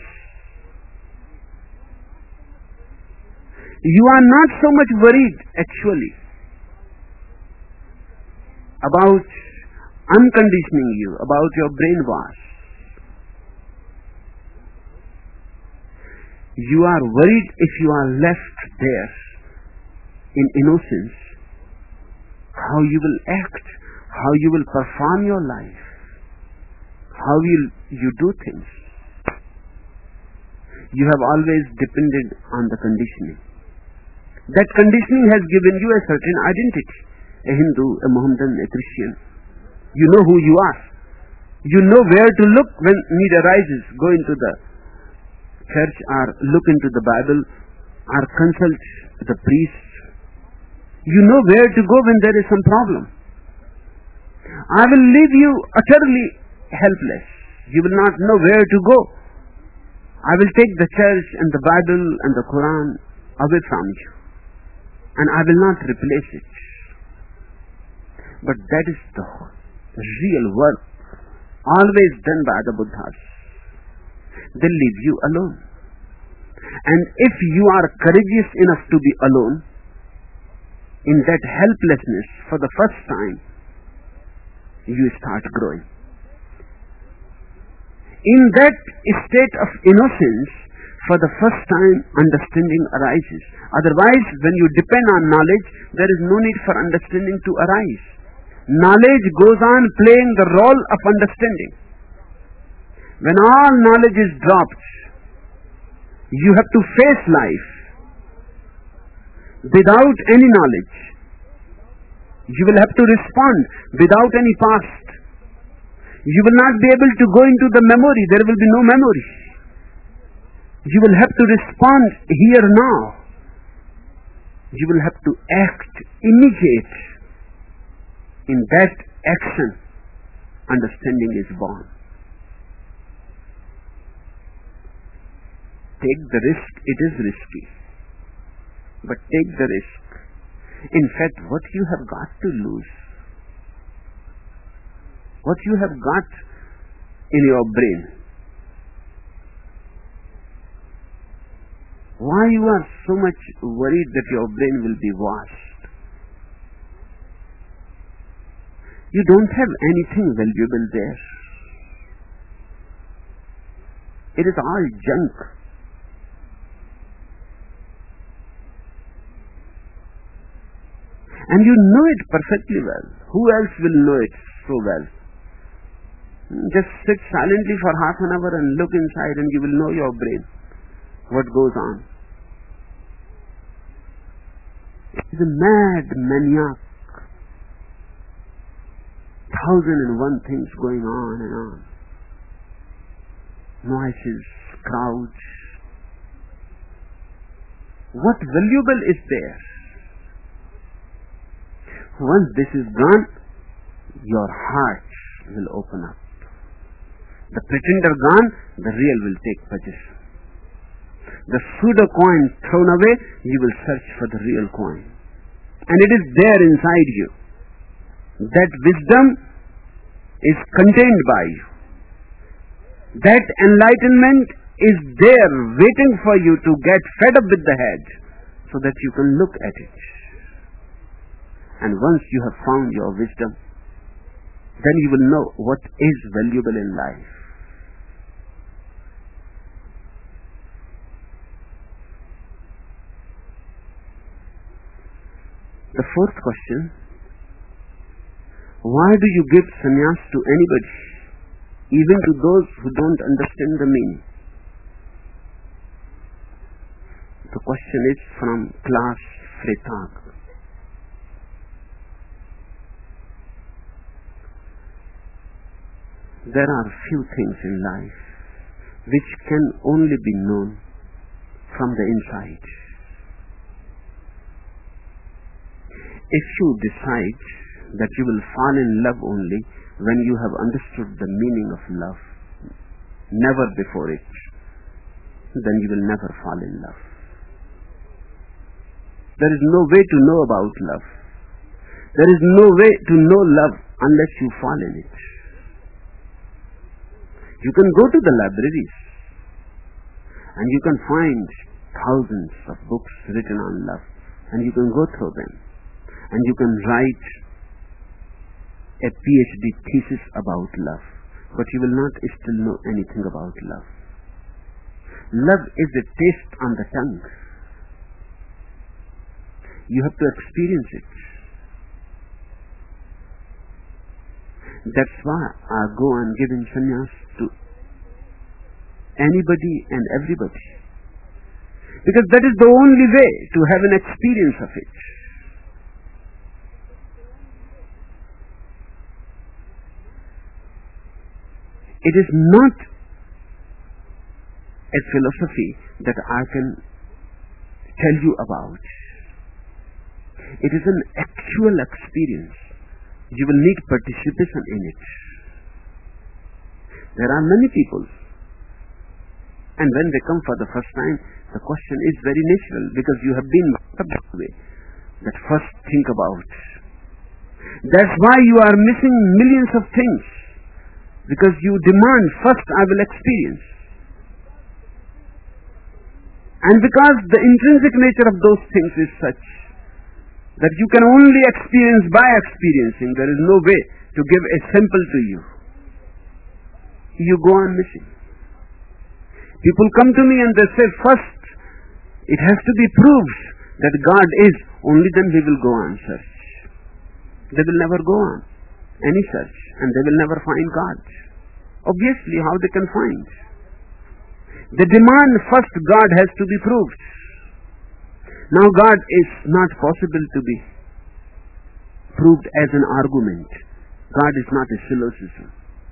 You are not so much worried actually about unconditioning you, about your brainwash. You are worried if you are left there in innocence, how you will act, how you will perform your life, how will you do things. You have always depended on the conditioning. That conditioning has given you a certain identity. A Hindu, a Mohammedan, a Christian. You know who you are. You know where to look when need arises. Go into the church or look into the Bible or consult the priest. You know where to go when there is some problem. I will leave you utterly helpless. You will not know where to go. I will take the church and the Bible and the Quran away from you. And I will not replace it. But that is the real work always done by the Buddhas. They leave you alone. And if you are courageous enough to be alone, in that helplessness for the first time, you start growing. In that state of innocence, for the first time, understanding arises. Otherwise, when you depend on knowledge, there is no need for understanding to arise. Knowledge goes on playing the role of understanding. When all knowledge is dropped, you have to face life without any knowledge. You will have to respond without any past. You will not be able to go into the memory. There will be no memory. You will have to respond here now. You will have to act immediate. In that action, understanding is born. Take the risk. It is risky. But take the risk. In fact, what you have got to lose, what you have got in your brain, Why you are so much worried that your brain will be washed? You don't have anything valuable there. It is all junk. And you know it perfectly well. Who else will know it so well? Just sit silently for half an hour and look inside and you will know your brain, what goes on. It's a mad maniac. 1,001 things going on and on. Noises, crowds. What valuable is there? Once this is gone, your heart will open up. The pretender gone, the real will take possession. The pseudo coin thrown away, you will search for the real coin. And it is there inside you. That wisdom is contained by you. That enlightenment is there waiting for you to get fed up with the head so that you can look at it. And once you have found your wisdom, then you will know what is valuable in life. The fourth question: why do you give sannyas to anybody, even to those who don't understand the meaning? The question is from class Fretag. There are few things in life which can only be known from the inside. If you decide that you will fall in love only when you have understood the meaning of love, never before it, then you will never fall in love. There is no way to know about love. There is no way to know love unless you fall in it. You can go to the libraries and you can find thousands of books written on love, and you can go through them and you can write a PhD thesis about love, but you will not still know anything about love. Love is a taste on the tongue. You have to experience it. That's why I go on giving sannyas to anybody and everybody, because that is the only way to have an experience of it. It is not a philosophy that I can tell you about. It is an actual experience. You will need participation in it. There are many people, and when they come for the first time, the question is very natural, because you have been brought up that way, that first think about. That's why you are missing millions of things, because you demand first I will experience. And because the intrinsic nature of those things is such that you can only experience by experiencing, there is no way to give a sample to you. You go on missing. People come to me and they say, first it has to be proved that God is, only then we will go on search. They will never go on any search, and they will never find God. Obviously, how they can find? They demand first God has to be proved. Now God is not possible to be proved as an argument. God is not a syllogism.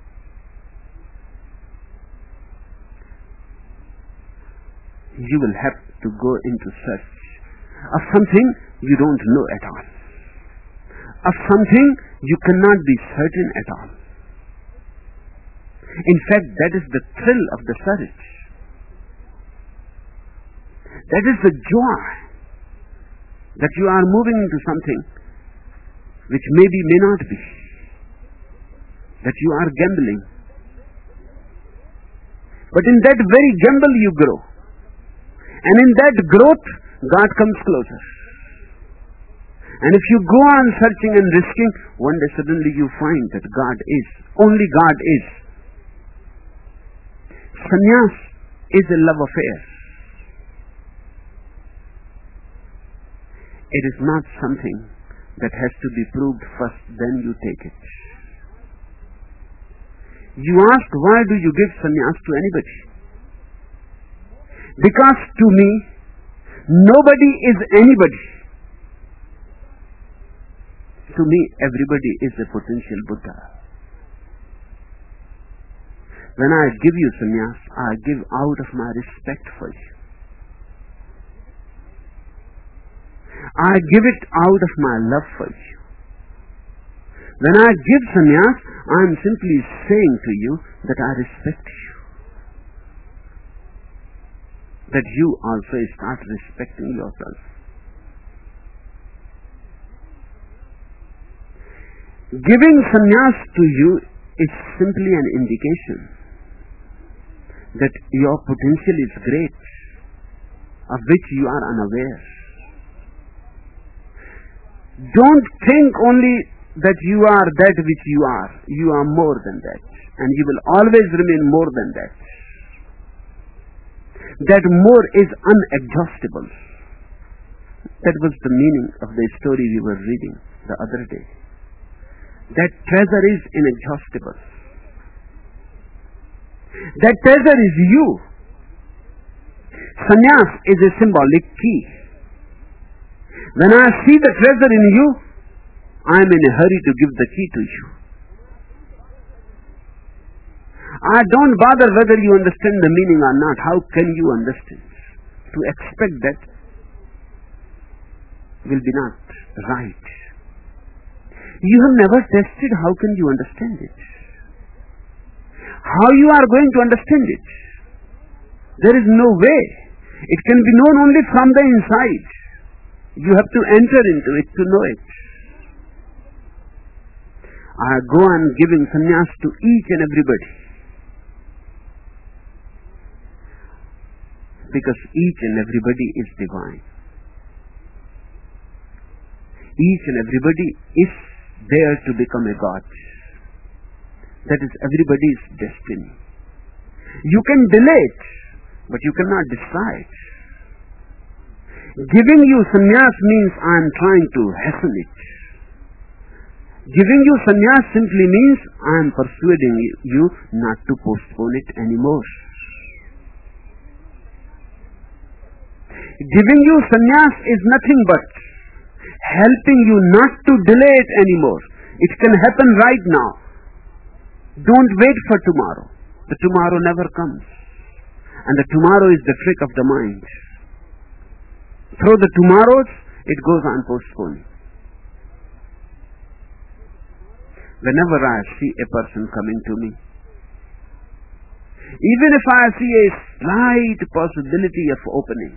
You will have to go into search of something you don't know at all, of something you cannot be certain at all. In fact, that is the thrill of the search. That is the joy, that you are moving into something which maybe may not be, that you are gambling. But in that very gamble you grow. And in that growth, God comes closer. And if you go on searching and risking, one day suddenly you find that God is. Only God is. Sannyas is a love affair. It is not something that has to be proved first, then you take it. You ask, why do you give sannyas to anybody? Because to me, nobody is anybody. To me, everybody is a potential Buddha. When I give you sannyas, I give out of my respect for you. I give it out of my love for you. When I give sannyas, I am simply saying to you that I respect you. That you also start respecting yourself. Giving sannyas to you is simply an indication that your potential is great, of which you are unaware. Don't think only that you are that which you are. You are more than that. And you will always remain more than that. That more is unexhaustible. That was the meaning of the story we were reading the other day. That treasure is inexhaustible. That treasure is you. Sannyas is a symbolic key. When I see the treasure in you, I am in a hurry to give the key to you. I don't bother whether you understand the meaning or not. How can you understand? To expect that will be not right. You have never tested, how can you understand it? How you are going to understand it? There is no way. It can be known only from the inside. You have to enter into it to know it. I go on giving sannyas to each and everybody. Because each and everybody is divine. Each and everybody is there to become a God. That is everybody's destiny. You can delay it, but you cannot decide. Giving you sannyas means I am trying to hasten it. Giving you sannyas simply means I am persuading you not to postpone it anymore. Giving you sannyas is nothing but helping you not to delay it anymore. It can happen right now. Don't wait for tomorrow. The tomorrow never comes. And the tomorrow is the trick of the mind. Through the tomorrows, it goes on postponing. Whenever I see a person coming to me, even if I see a slight possibility of opening,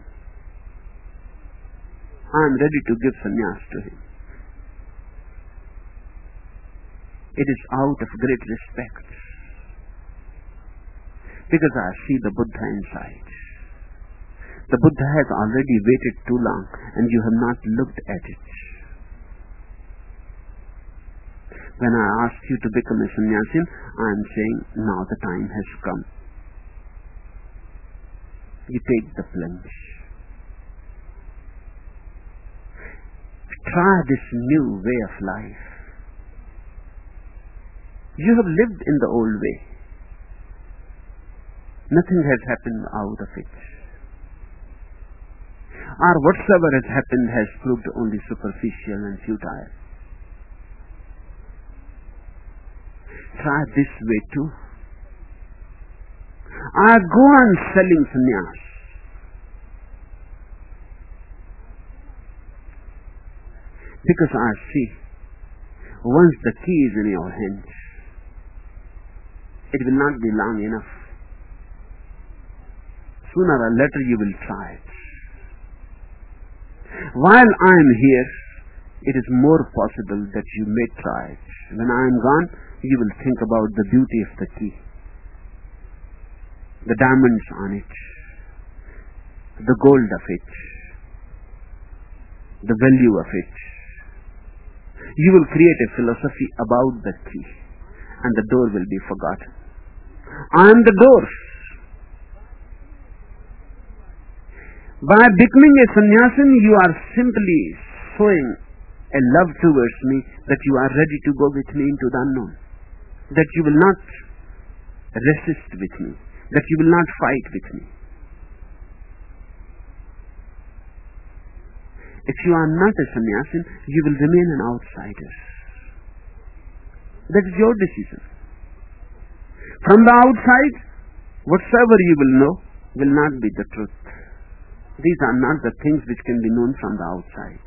I am ready to give sannyas to him. It is out of great respect. Because I see the Buddha inside. The Buddha has already waited too long and you have not looked at it. When I ask you to become a sannyasin, I am saying now the time has come. You take the plunge. Try this new way of life. You have lived in the old way. Nothing has happened out of it. Or whatsoever has happened has proved only superficial and futile. Try this way too. I go on selling sannyas. Because I see, once the key is in your hands, it will not be long enough. Sooner or later you will try it. While I am here, it is more possible that you may try it. When I am gone, you will think about the beauty of the key, the diamonds on it, the gold of it, the value of it. You will create a philosophy about the key, and the door will be forgotten. I am the door. By becoming a sannyasin, you are simply showing a love towards me, that you are ready to go with me into the unknown, that you will not resist with me, that you will not fight with me. If you are not a sannyasin, you will remain an outsider. That is your decision. From the outside, whatsoever you will know will not be the truth. These are not the things which can be known from the outside.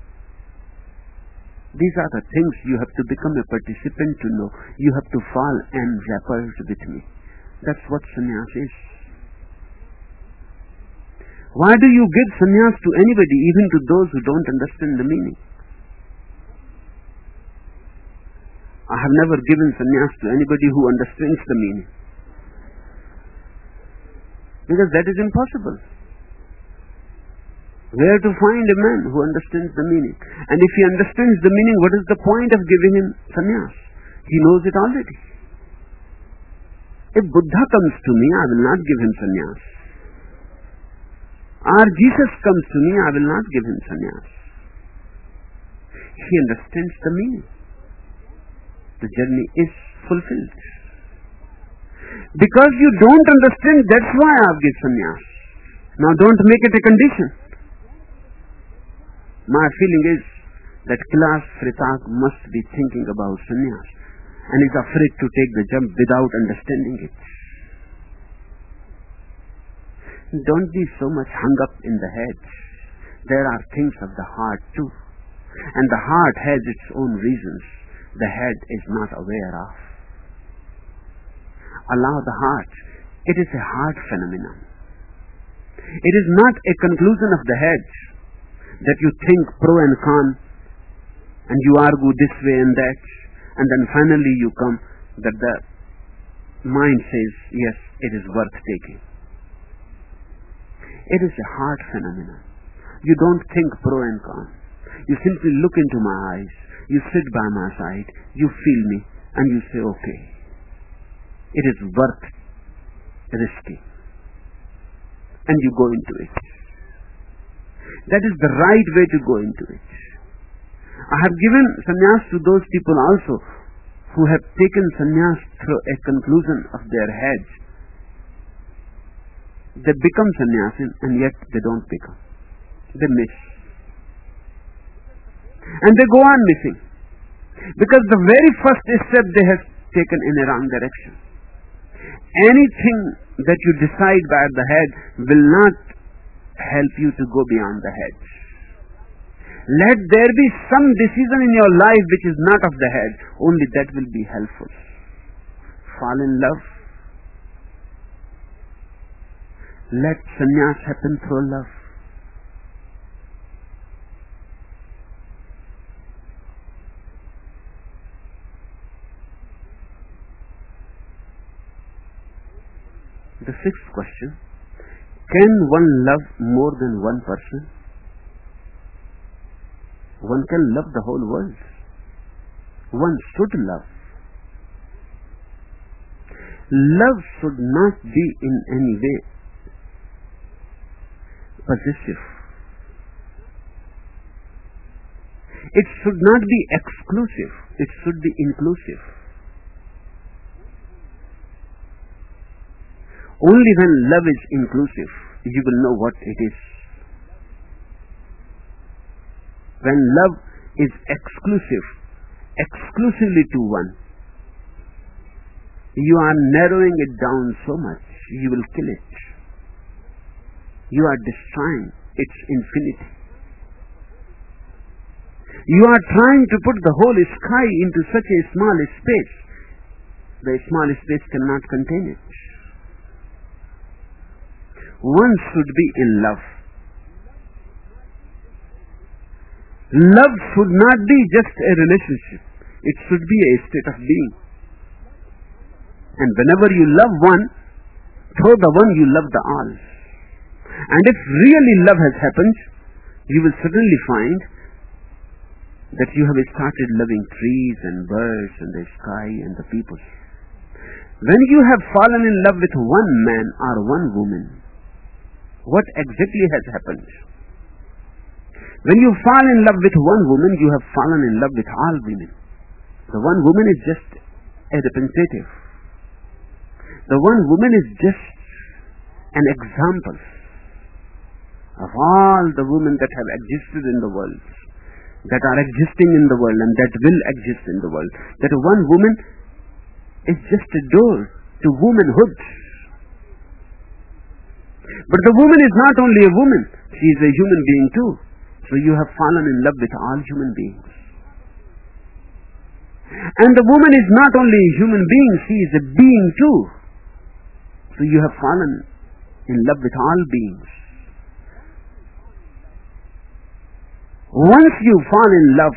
These are the things you have to become a participant to know. You have to fall and rapport with me. That's what sannyas is. Why do you give sannyas to anybody, even to those who don't understand the meaning? I have never given sannyas to anybody who understands the meaning, because that is impossible. Where to find a man who understands the meaning? And if he understands the meaning, what is the point of giving him sannyas? He knows it already. If Buddha comes to me, I will not give him sannyas. Or Jesus comes to me, I will not give him sannyas. He understands the meaning. The journey is fulfilled. Because you don't understand, that's why I have given sannyas. Now don't make it a condition. My feeling is that Kailash Fritag must be thinking about sannyas and is afraid to take the jump without understanding it. Don't be so much hung up in the head. There are things of the heart too. And the heart has its own reasons the head is not aware of. Allow the heart. It is a heart phenomenon. It is not a conclusion of the head that you think pro and con and you argue this way and that, and then finally you come that the mind says, yes, it is worth taking. It is a heart phenomenon. You don't think pro and con. You simply look into my eyes, you sit by my side, you feel me, and you say, okay, it is worth risking. And you go into it. That is the right way to go into it. I have given sannyas to those people also who have taken sannyas through a conclusion of their heads. They become sannyasin and yet they don't become. They miss. And they go on missing. Because the very first step they have taken in a wrong direction. Anything that you decide by the head will not help you to go beyond the head. Let there be some decision in your life which is not of the head. Only that will be helpful. Fall in love. Let sannyas happen through love. The sixth question. Can one love more than one person? One can love the whole world. One should love. Love should not be in any way possessive. It should not be exclusive. It should be inclusive. Only when love is inclusive, you will know what it is. When love is exclusive, exclusively to one, you are narrowing it down so much, you will kill it. You are destroying its infinity. You are trying to put the whole sky into such a small space. The small space cannot contain it. One should be in love. Love should not be just a relationship. It should be a state of being. And whenever you love one, through the one you love the all. And if really love has happened, you will suddenly find that you have started loving trees and birds and the sky and the people. When you have fallen in love with one man or one woman, what exactly has happened? When you fall in love with one woman, you have fallen in love with all women. The one woman is just a representative. The one woman is just an example of all the women that have existed in the world, that are existing in the world, and that will exist in the world. That one woman is just a door to womanhood. But the woman is not only a woman, she is a human being too. So you have fallen in love with all human beings. And the woman is not only a human being, she is a being too. So you have fallen in love with all beings. Once you fall in love,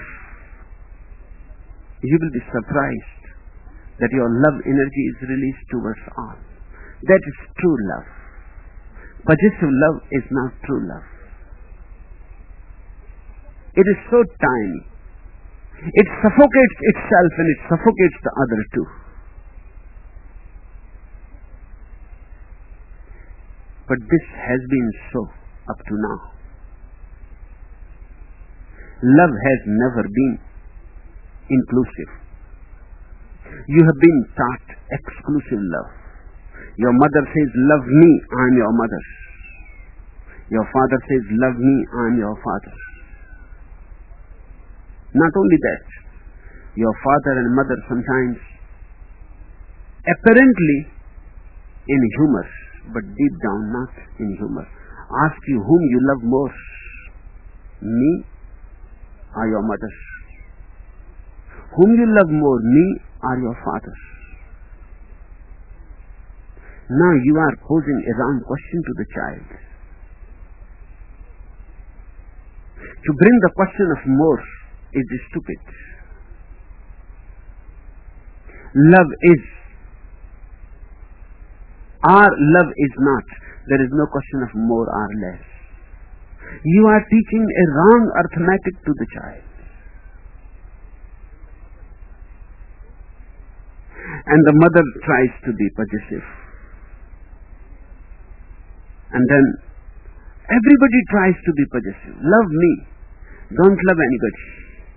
you will be surprised that your love energy is released towards all. That is true love. Possessive love is not true love. It is so tiny. It suffocates itself and it suffocates the other too. But this has been so up to now. Love has never been inclusive. You have been taught exclusive love. Your mother says, love me, I am your mother. Your father says, love me, I am your father. Not only that, your father and mother sometimes apparently in humor, but deep down not in humor, ask you whom you love more, me or your mother? Whom you love more, me or your father? Now you are posing a wrong question to the child. To bring the question of more is stupid. Love is, or love is not. There is no question of more or less. You are teaching a wrong arithmetic to the child. And the mother tries to be possessive. And then everybody tries to be possessive. Love me. Don't love anybody.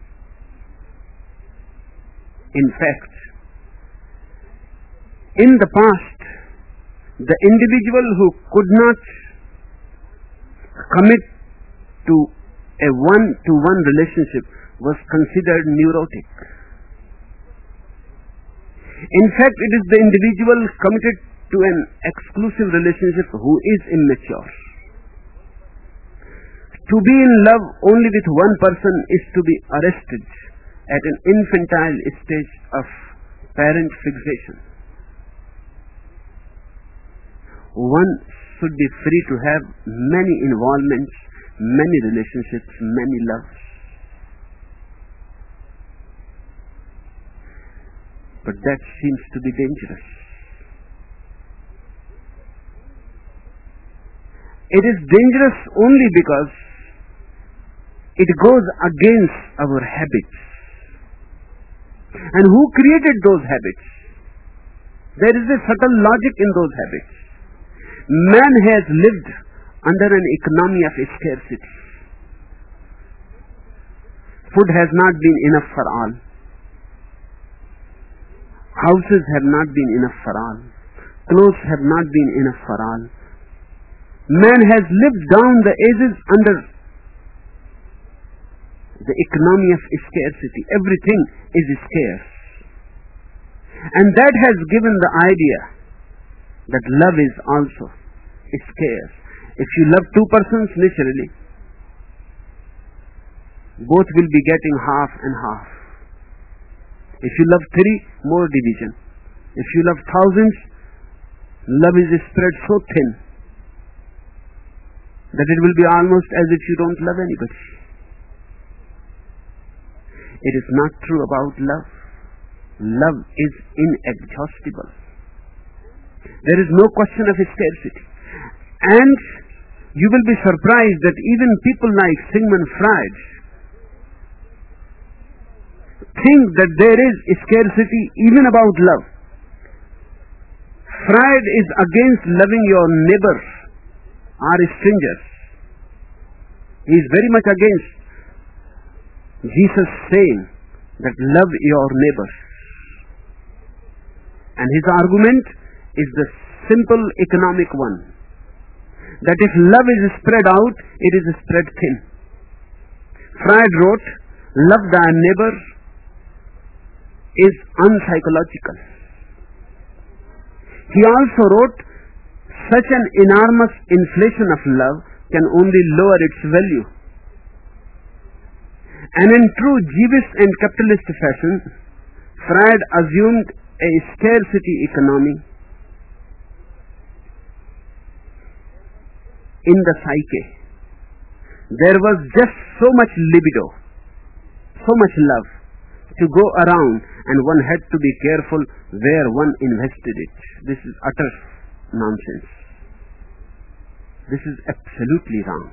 In fact, in the past, the individual who could not commit to a one-to-one relationship was considered neurotic. In fact, it is the individual committed to an exclusive relationship who is immature. To be in love only with one person is to be arrested at an infantile stage of parent fixation. One should be free to have many involvements, many relationships, many loves. But that seems to be dangerous. It is dangerous only because it goes against our habits. And who created those habits? There is a subtle logic in those habits. Man has lived under an economy of scarcity. Food has not been enough for all. Houses have not been enough for all. Clothes have not been enough for all. Man has lived down the ages under the economy of scarcity. Everything is scarce. And that has given the idea that love is also scarce. If you love two persons, naturally, both will be getting half and half. If you love three, more division. If you love thousands, love is spread so thin that it will be almost as if you don't love anybody. It is not true about love. Love is inexhaustible. There is no question of scarcity. And You will be surprised that even people like Sigmund Freud think that there is scarcity even about love. Freud is against loving your neighbors or strangers. He is very much against Jesus saying that love your neighbors. And his argument is the simple economic one, that if love is spread out, it is spread thin. Freud wrote, love thy neighbor is unpsychological. He also wrote, such an enormous inflation of love can only lower its value. And in true Jewish and capitalist fashion, Freud assumed a scarcity economy in the psyche. There was just so much libido, so much love to go around, and one had to be careful where one invested it. This is utter nonsense. This is absolutely wrong.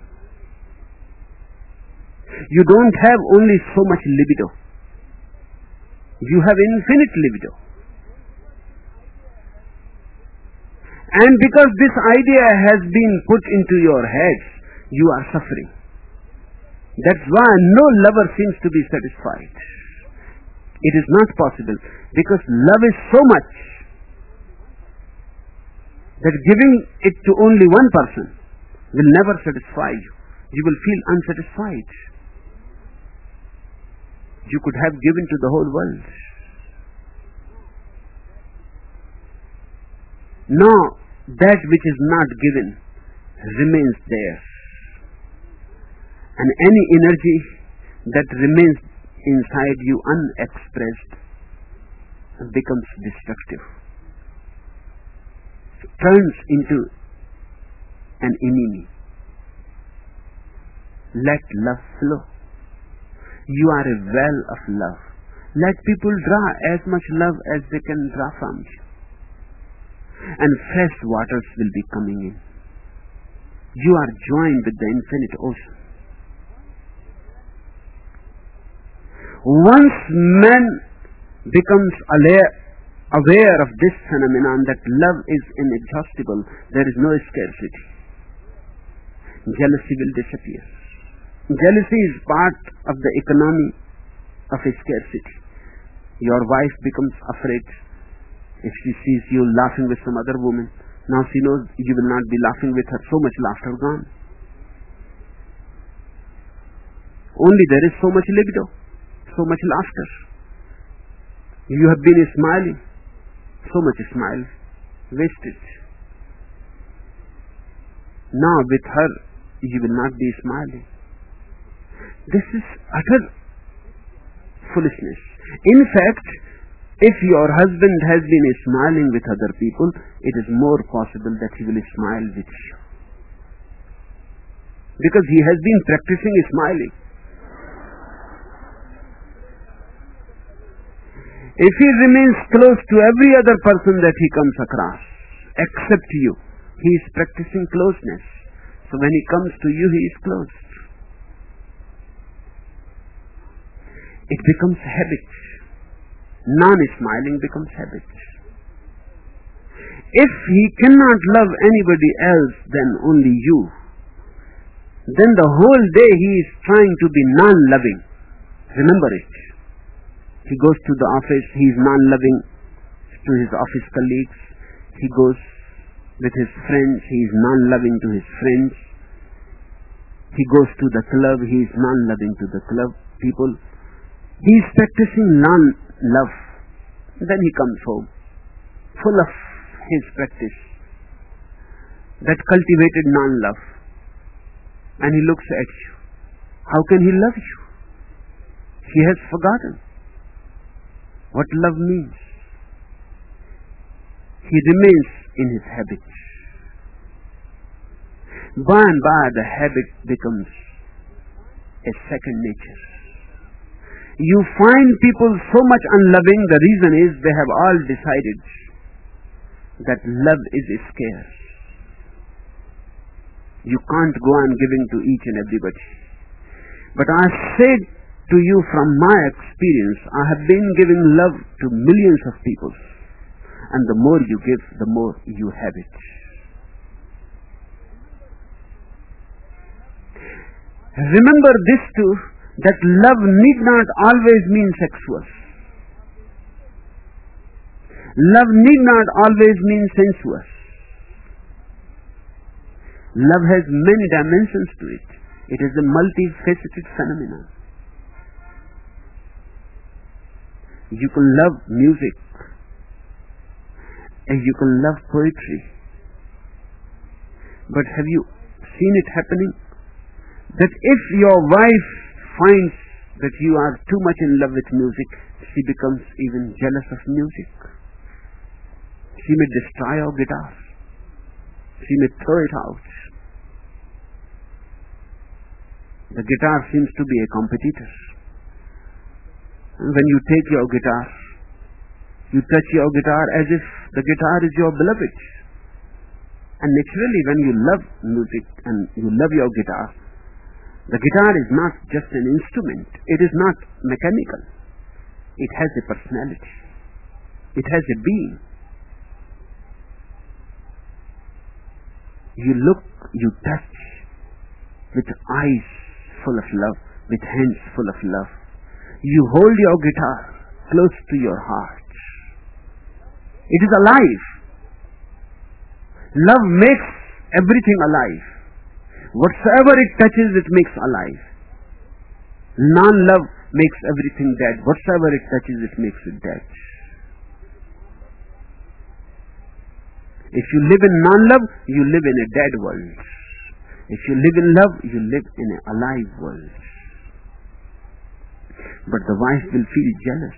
You don't have only so much libido. You have infinite libido. And because this idea has been put into your heads, you are suffering. That's why no lover seems to be satisfied. It is not possible, because love is so much that giving it to only one person will never satisfy you. You will feel unsatisfied. You could have given to the whole world. Now, that which is not given remains there. And any energy that remains inside you unexpressed becomes destructive. It turns into an enemy. Let love flow. You are a well of love. Let people draw as much love as they can draw from you. And fresh waters will be coming in. You are joined with the infinite ocean. Once man becomes aware of this phenomenon that love is inexhaustible, there is no scarcity. Jealousy will disappear. Jealousy is part of the economy of scarcity. Your wife becomes afraid if she sees you laughing with some other woman. Now she knows you will not be laughing with her. So much laughter gone. Only there is so much libido, so much laughter. You have been smiling, so much smile wasted. Now with her you will not be smiling. This is utter foolishness. In fact, if your husband has been smiling with other people, it is more possible that he will smile with you, because he has been practicing smiling. If he remains close to every other person that he comes across, except you, he is practicing closeness. So when he comes to you, he is close. It becomes habit. Non-smiling becomes habit. If he cannot love anybody else than only you, then the whole day he is trying to be non-loving. Remember it. He goes to the office, he is non-loving to his office colleagues. He goes with his friends, he is non-loving to his friends. He goes to the club, he is non-loving to the club people. He is practicing non-love. Then he comes home, full of his practice, that cultivated non-love. And he looks at you. How can he love you? He has forgotten what love means. He remains in his habit. By and by, the habit becomes a second nature. You find people so much unloving, the reason is they have all decided that love is scarce. You can't go on giving to each and everybody. But I said to you from my experience, I have been giving love to millions of people. And the more you give, the more you have it. Remember this too, that love need not always mean sexual. Love need not always mean sensuous. Love has many dimensions to it. It is a multifaceted phenomenon. You can love music, and you can love poetry. But have you seen it happening? That if your wife finds that you are too much in love with music, she becomes even jealous of music. She may destroy your guitar. She may throw it out. The guitar seems to be a competitor. And when you take your guitar, you touch your guitar as if the guitar is your beloved. And naturally, when you love music and you love your guitar, the guitar is not just an instrument. It is not mechanical. It has a personality. It has a being. You look, you touch with eyes full of love, with hands full of love. You hold your guitar close to your heart. It is alive. Love makes everything alive. Whatsoever it touches, it makes alive. Non-love makes everything dead. Whatsoever it touches, it makes it dead. If you live in non-love, you live in a dead world. If you live in love, you live in an alive world. But the wife will feel jealous.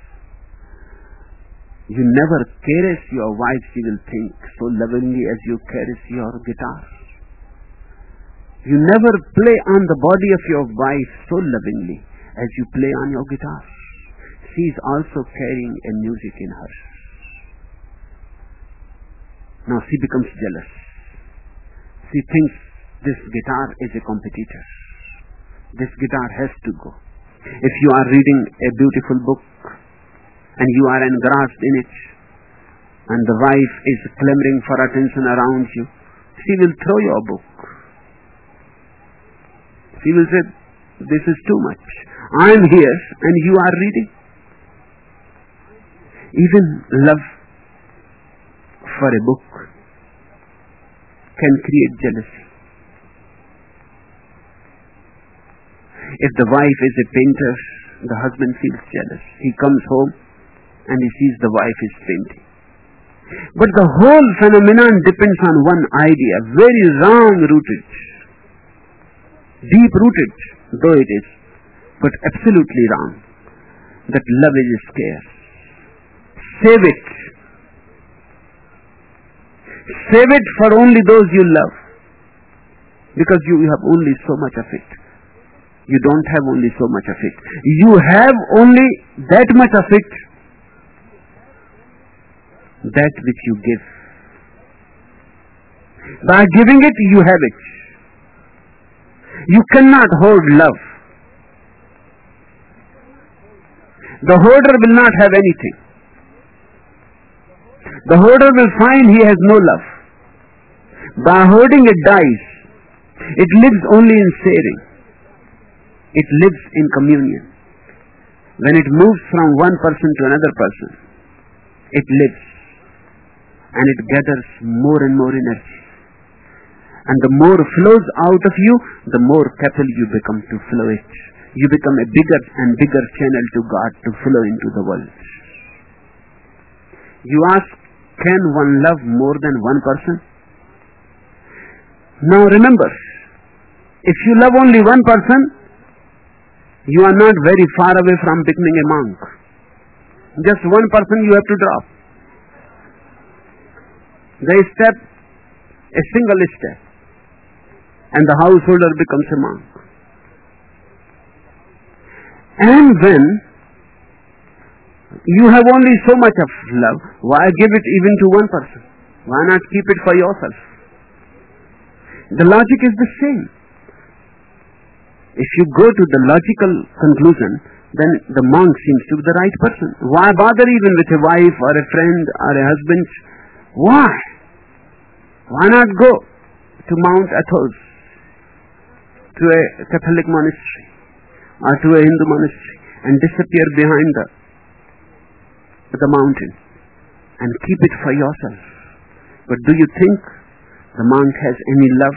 You never caress your wife, she will think, so lovingly as you caress your guitar. You never play on the body of your wife so lovingly as you play on your guitar. She is also carrying a music in her. Now she becomes jealous. She thinks this guitar is a competitor. This guitar has to go. If you are reading a beautiful book and you are engrossed in it, and the wife is clamoring for attention around you, she will throw your book. She will say, this is too much. I am here and you are reading. Even love for a book can create jealousy. If the wife is a painter, the husband feels jealous. He comes home and he sees the wife is painting. But the whole phenomenon depends on one idea, very wrong-rooted, deep-rooted though it is, but absolutely wrong, that love is scarce. Save it. Save it for only those you love, because you have only so much of it. You don't have only so much of it. You have only that much of it, that which you give. By giving it, you have it. You cannot hold love. The holder will not have anything. The holder will find he has no love. By holding, it dies. It lives only in sharing. It lives in communion. When it moves from one person to another person, it lives and it gathers more and more energy. And the more flows out of you, the more capable you become to flow it. You become a bigger and bigger channel to God to flow into the world. You ask, can one love more than one person? Now remember, if you love only one person, you are not very far away from becoming a monk. Just one person you have to drop. They step, a single step, and the householder becomes a monk. And when you have only so much of love, why give it even to one person? Why not keep it for yourself? The logic is the same. If you go to the logical conclusion, then the monk seems to be the right person. Why bother even with a wife or a friend or a husband? Why? Why not go to Mount Athos, to a Catholic monastery or to a Hindu monastery, and disappear behind the mountain and keep it for yourself? But do you think the monk has any love?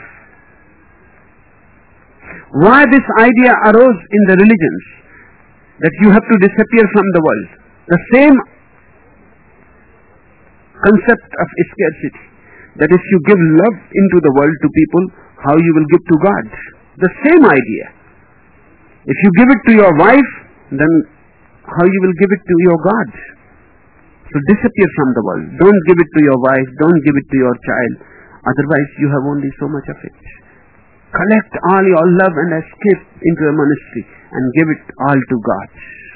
Why this idea arose in the religions that you have to disappear from the world? The same concept of scarcity, that if you give love into the world to people, how you will give to God. The same idea. If you give it to your wife, then how you will give it to your God. So disappear from the world. Don't give it to your wife, don't give it to your child. Otherwise you have only so much of it. Collect all your love and escape into a monastery and give it all to God.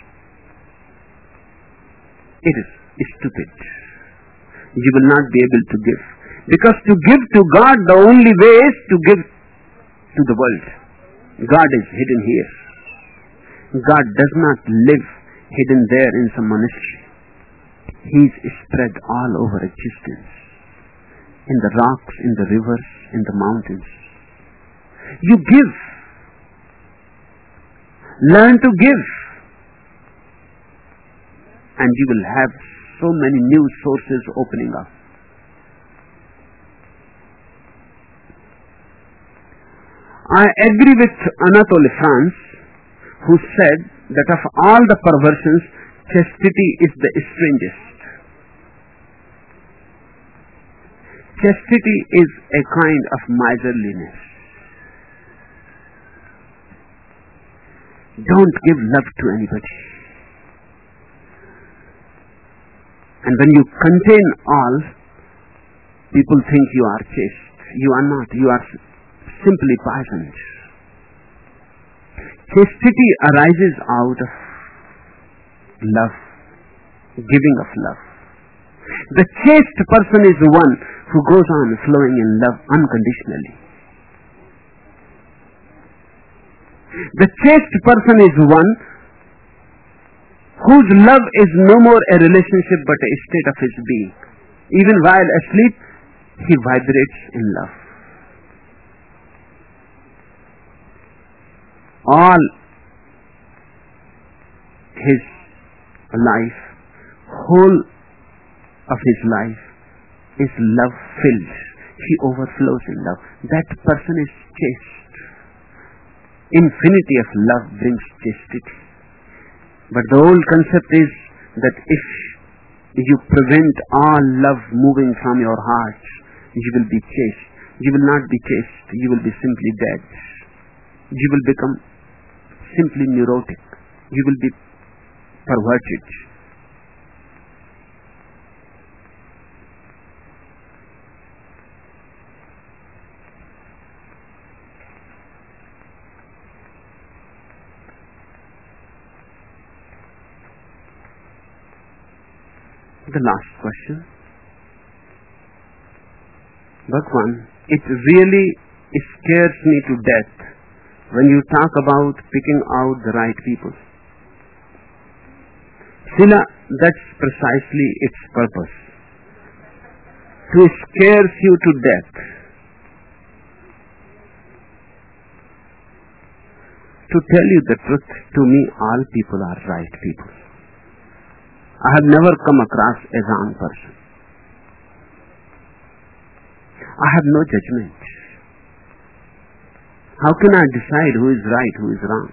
It is stupid. You will not be able to give. Because to give to God, the only way is to give to the world. God is hidden here. God does not live hidden there in some monastery. He is spread all over existence. In the rocks, in the rivers, in the mountains. You give. Learn to give. And you will have so many new sources opening up. I agree with Anatole France, who said that of all the perversions, chastity is the strangest. Chastity is a kind of miserliness. Don't give love to anybody. And when you contain all, people think you are chaste. You are not. You are simply poisoned. Chastity arises out of love, giving of love. The chaste person is the one who goes on flowing in love unconditionally. The chaste person is one whose love is no more a relationship but a state of his being. Even while asleep, he vibrates in love. All his life, whole of his life is love filled. He overflows in love. That person is chaste. Infinity of love brings chastity. But the old concept is that if you prevent all love moving from your heart, you will be chaste. You will not be chaste. You will be simply dead. You will become simply neurotic. You will be perverted. The last question. Bhagwan, it really scares me to death when you talk about picking out the right people. Sila, that's precisely its purpose. To scare you to death. To tell you the truth, to me all people are right people. I have never come across a wrong person. I have no judgment. How can I decide who is right, who is wrong?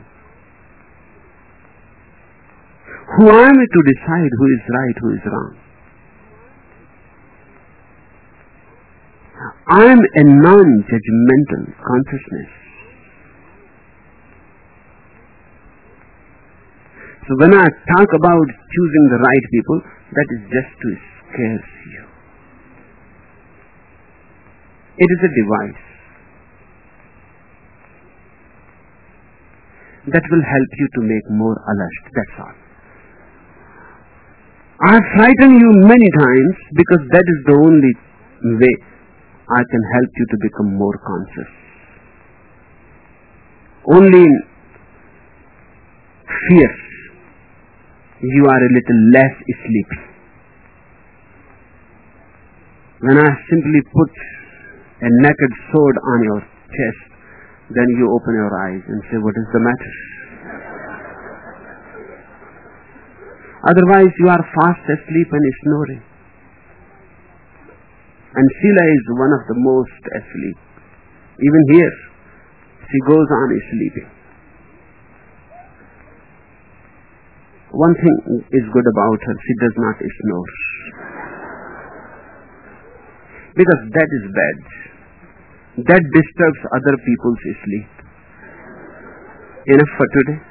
Who am I to decide who is right, who is wrong? I am a non-judgmental consciousness. So when I talk about choosing the right people, that is just to scare you. It is a device that will help you to make more alert, that's all. I have frightened you many times because that is the only way I can help you to become more conscious. Only in fear you are a little less sleepy. When I simply put a naked sword on your chest, then you open your eyes and say, what is the matter? Otherwise you are fast asleep and snoring. And Sheila is one of the most asleep. Even here, she goes on sleeping. One thing is good about her, she does not snore. Because that is bad. That disturbs other people's sleep. Enough for today.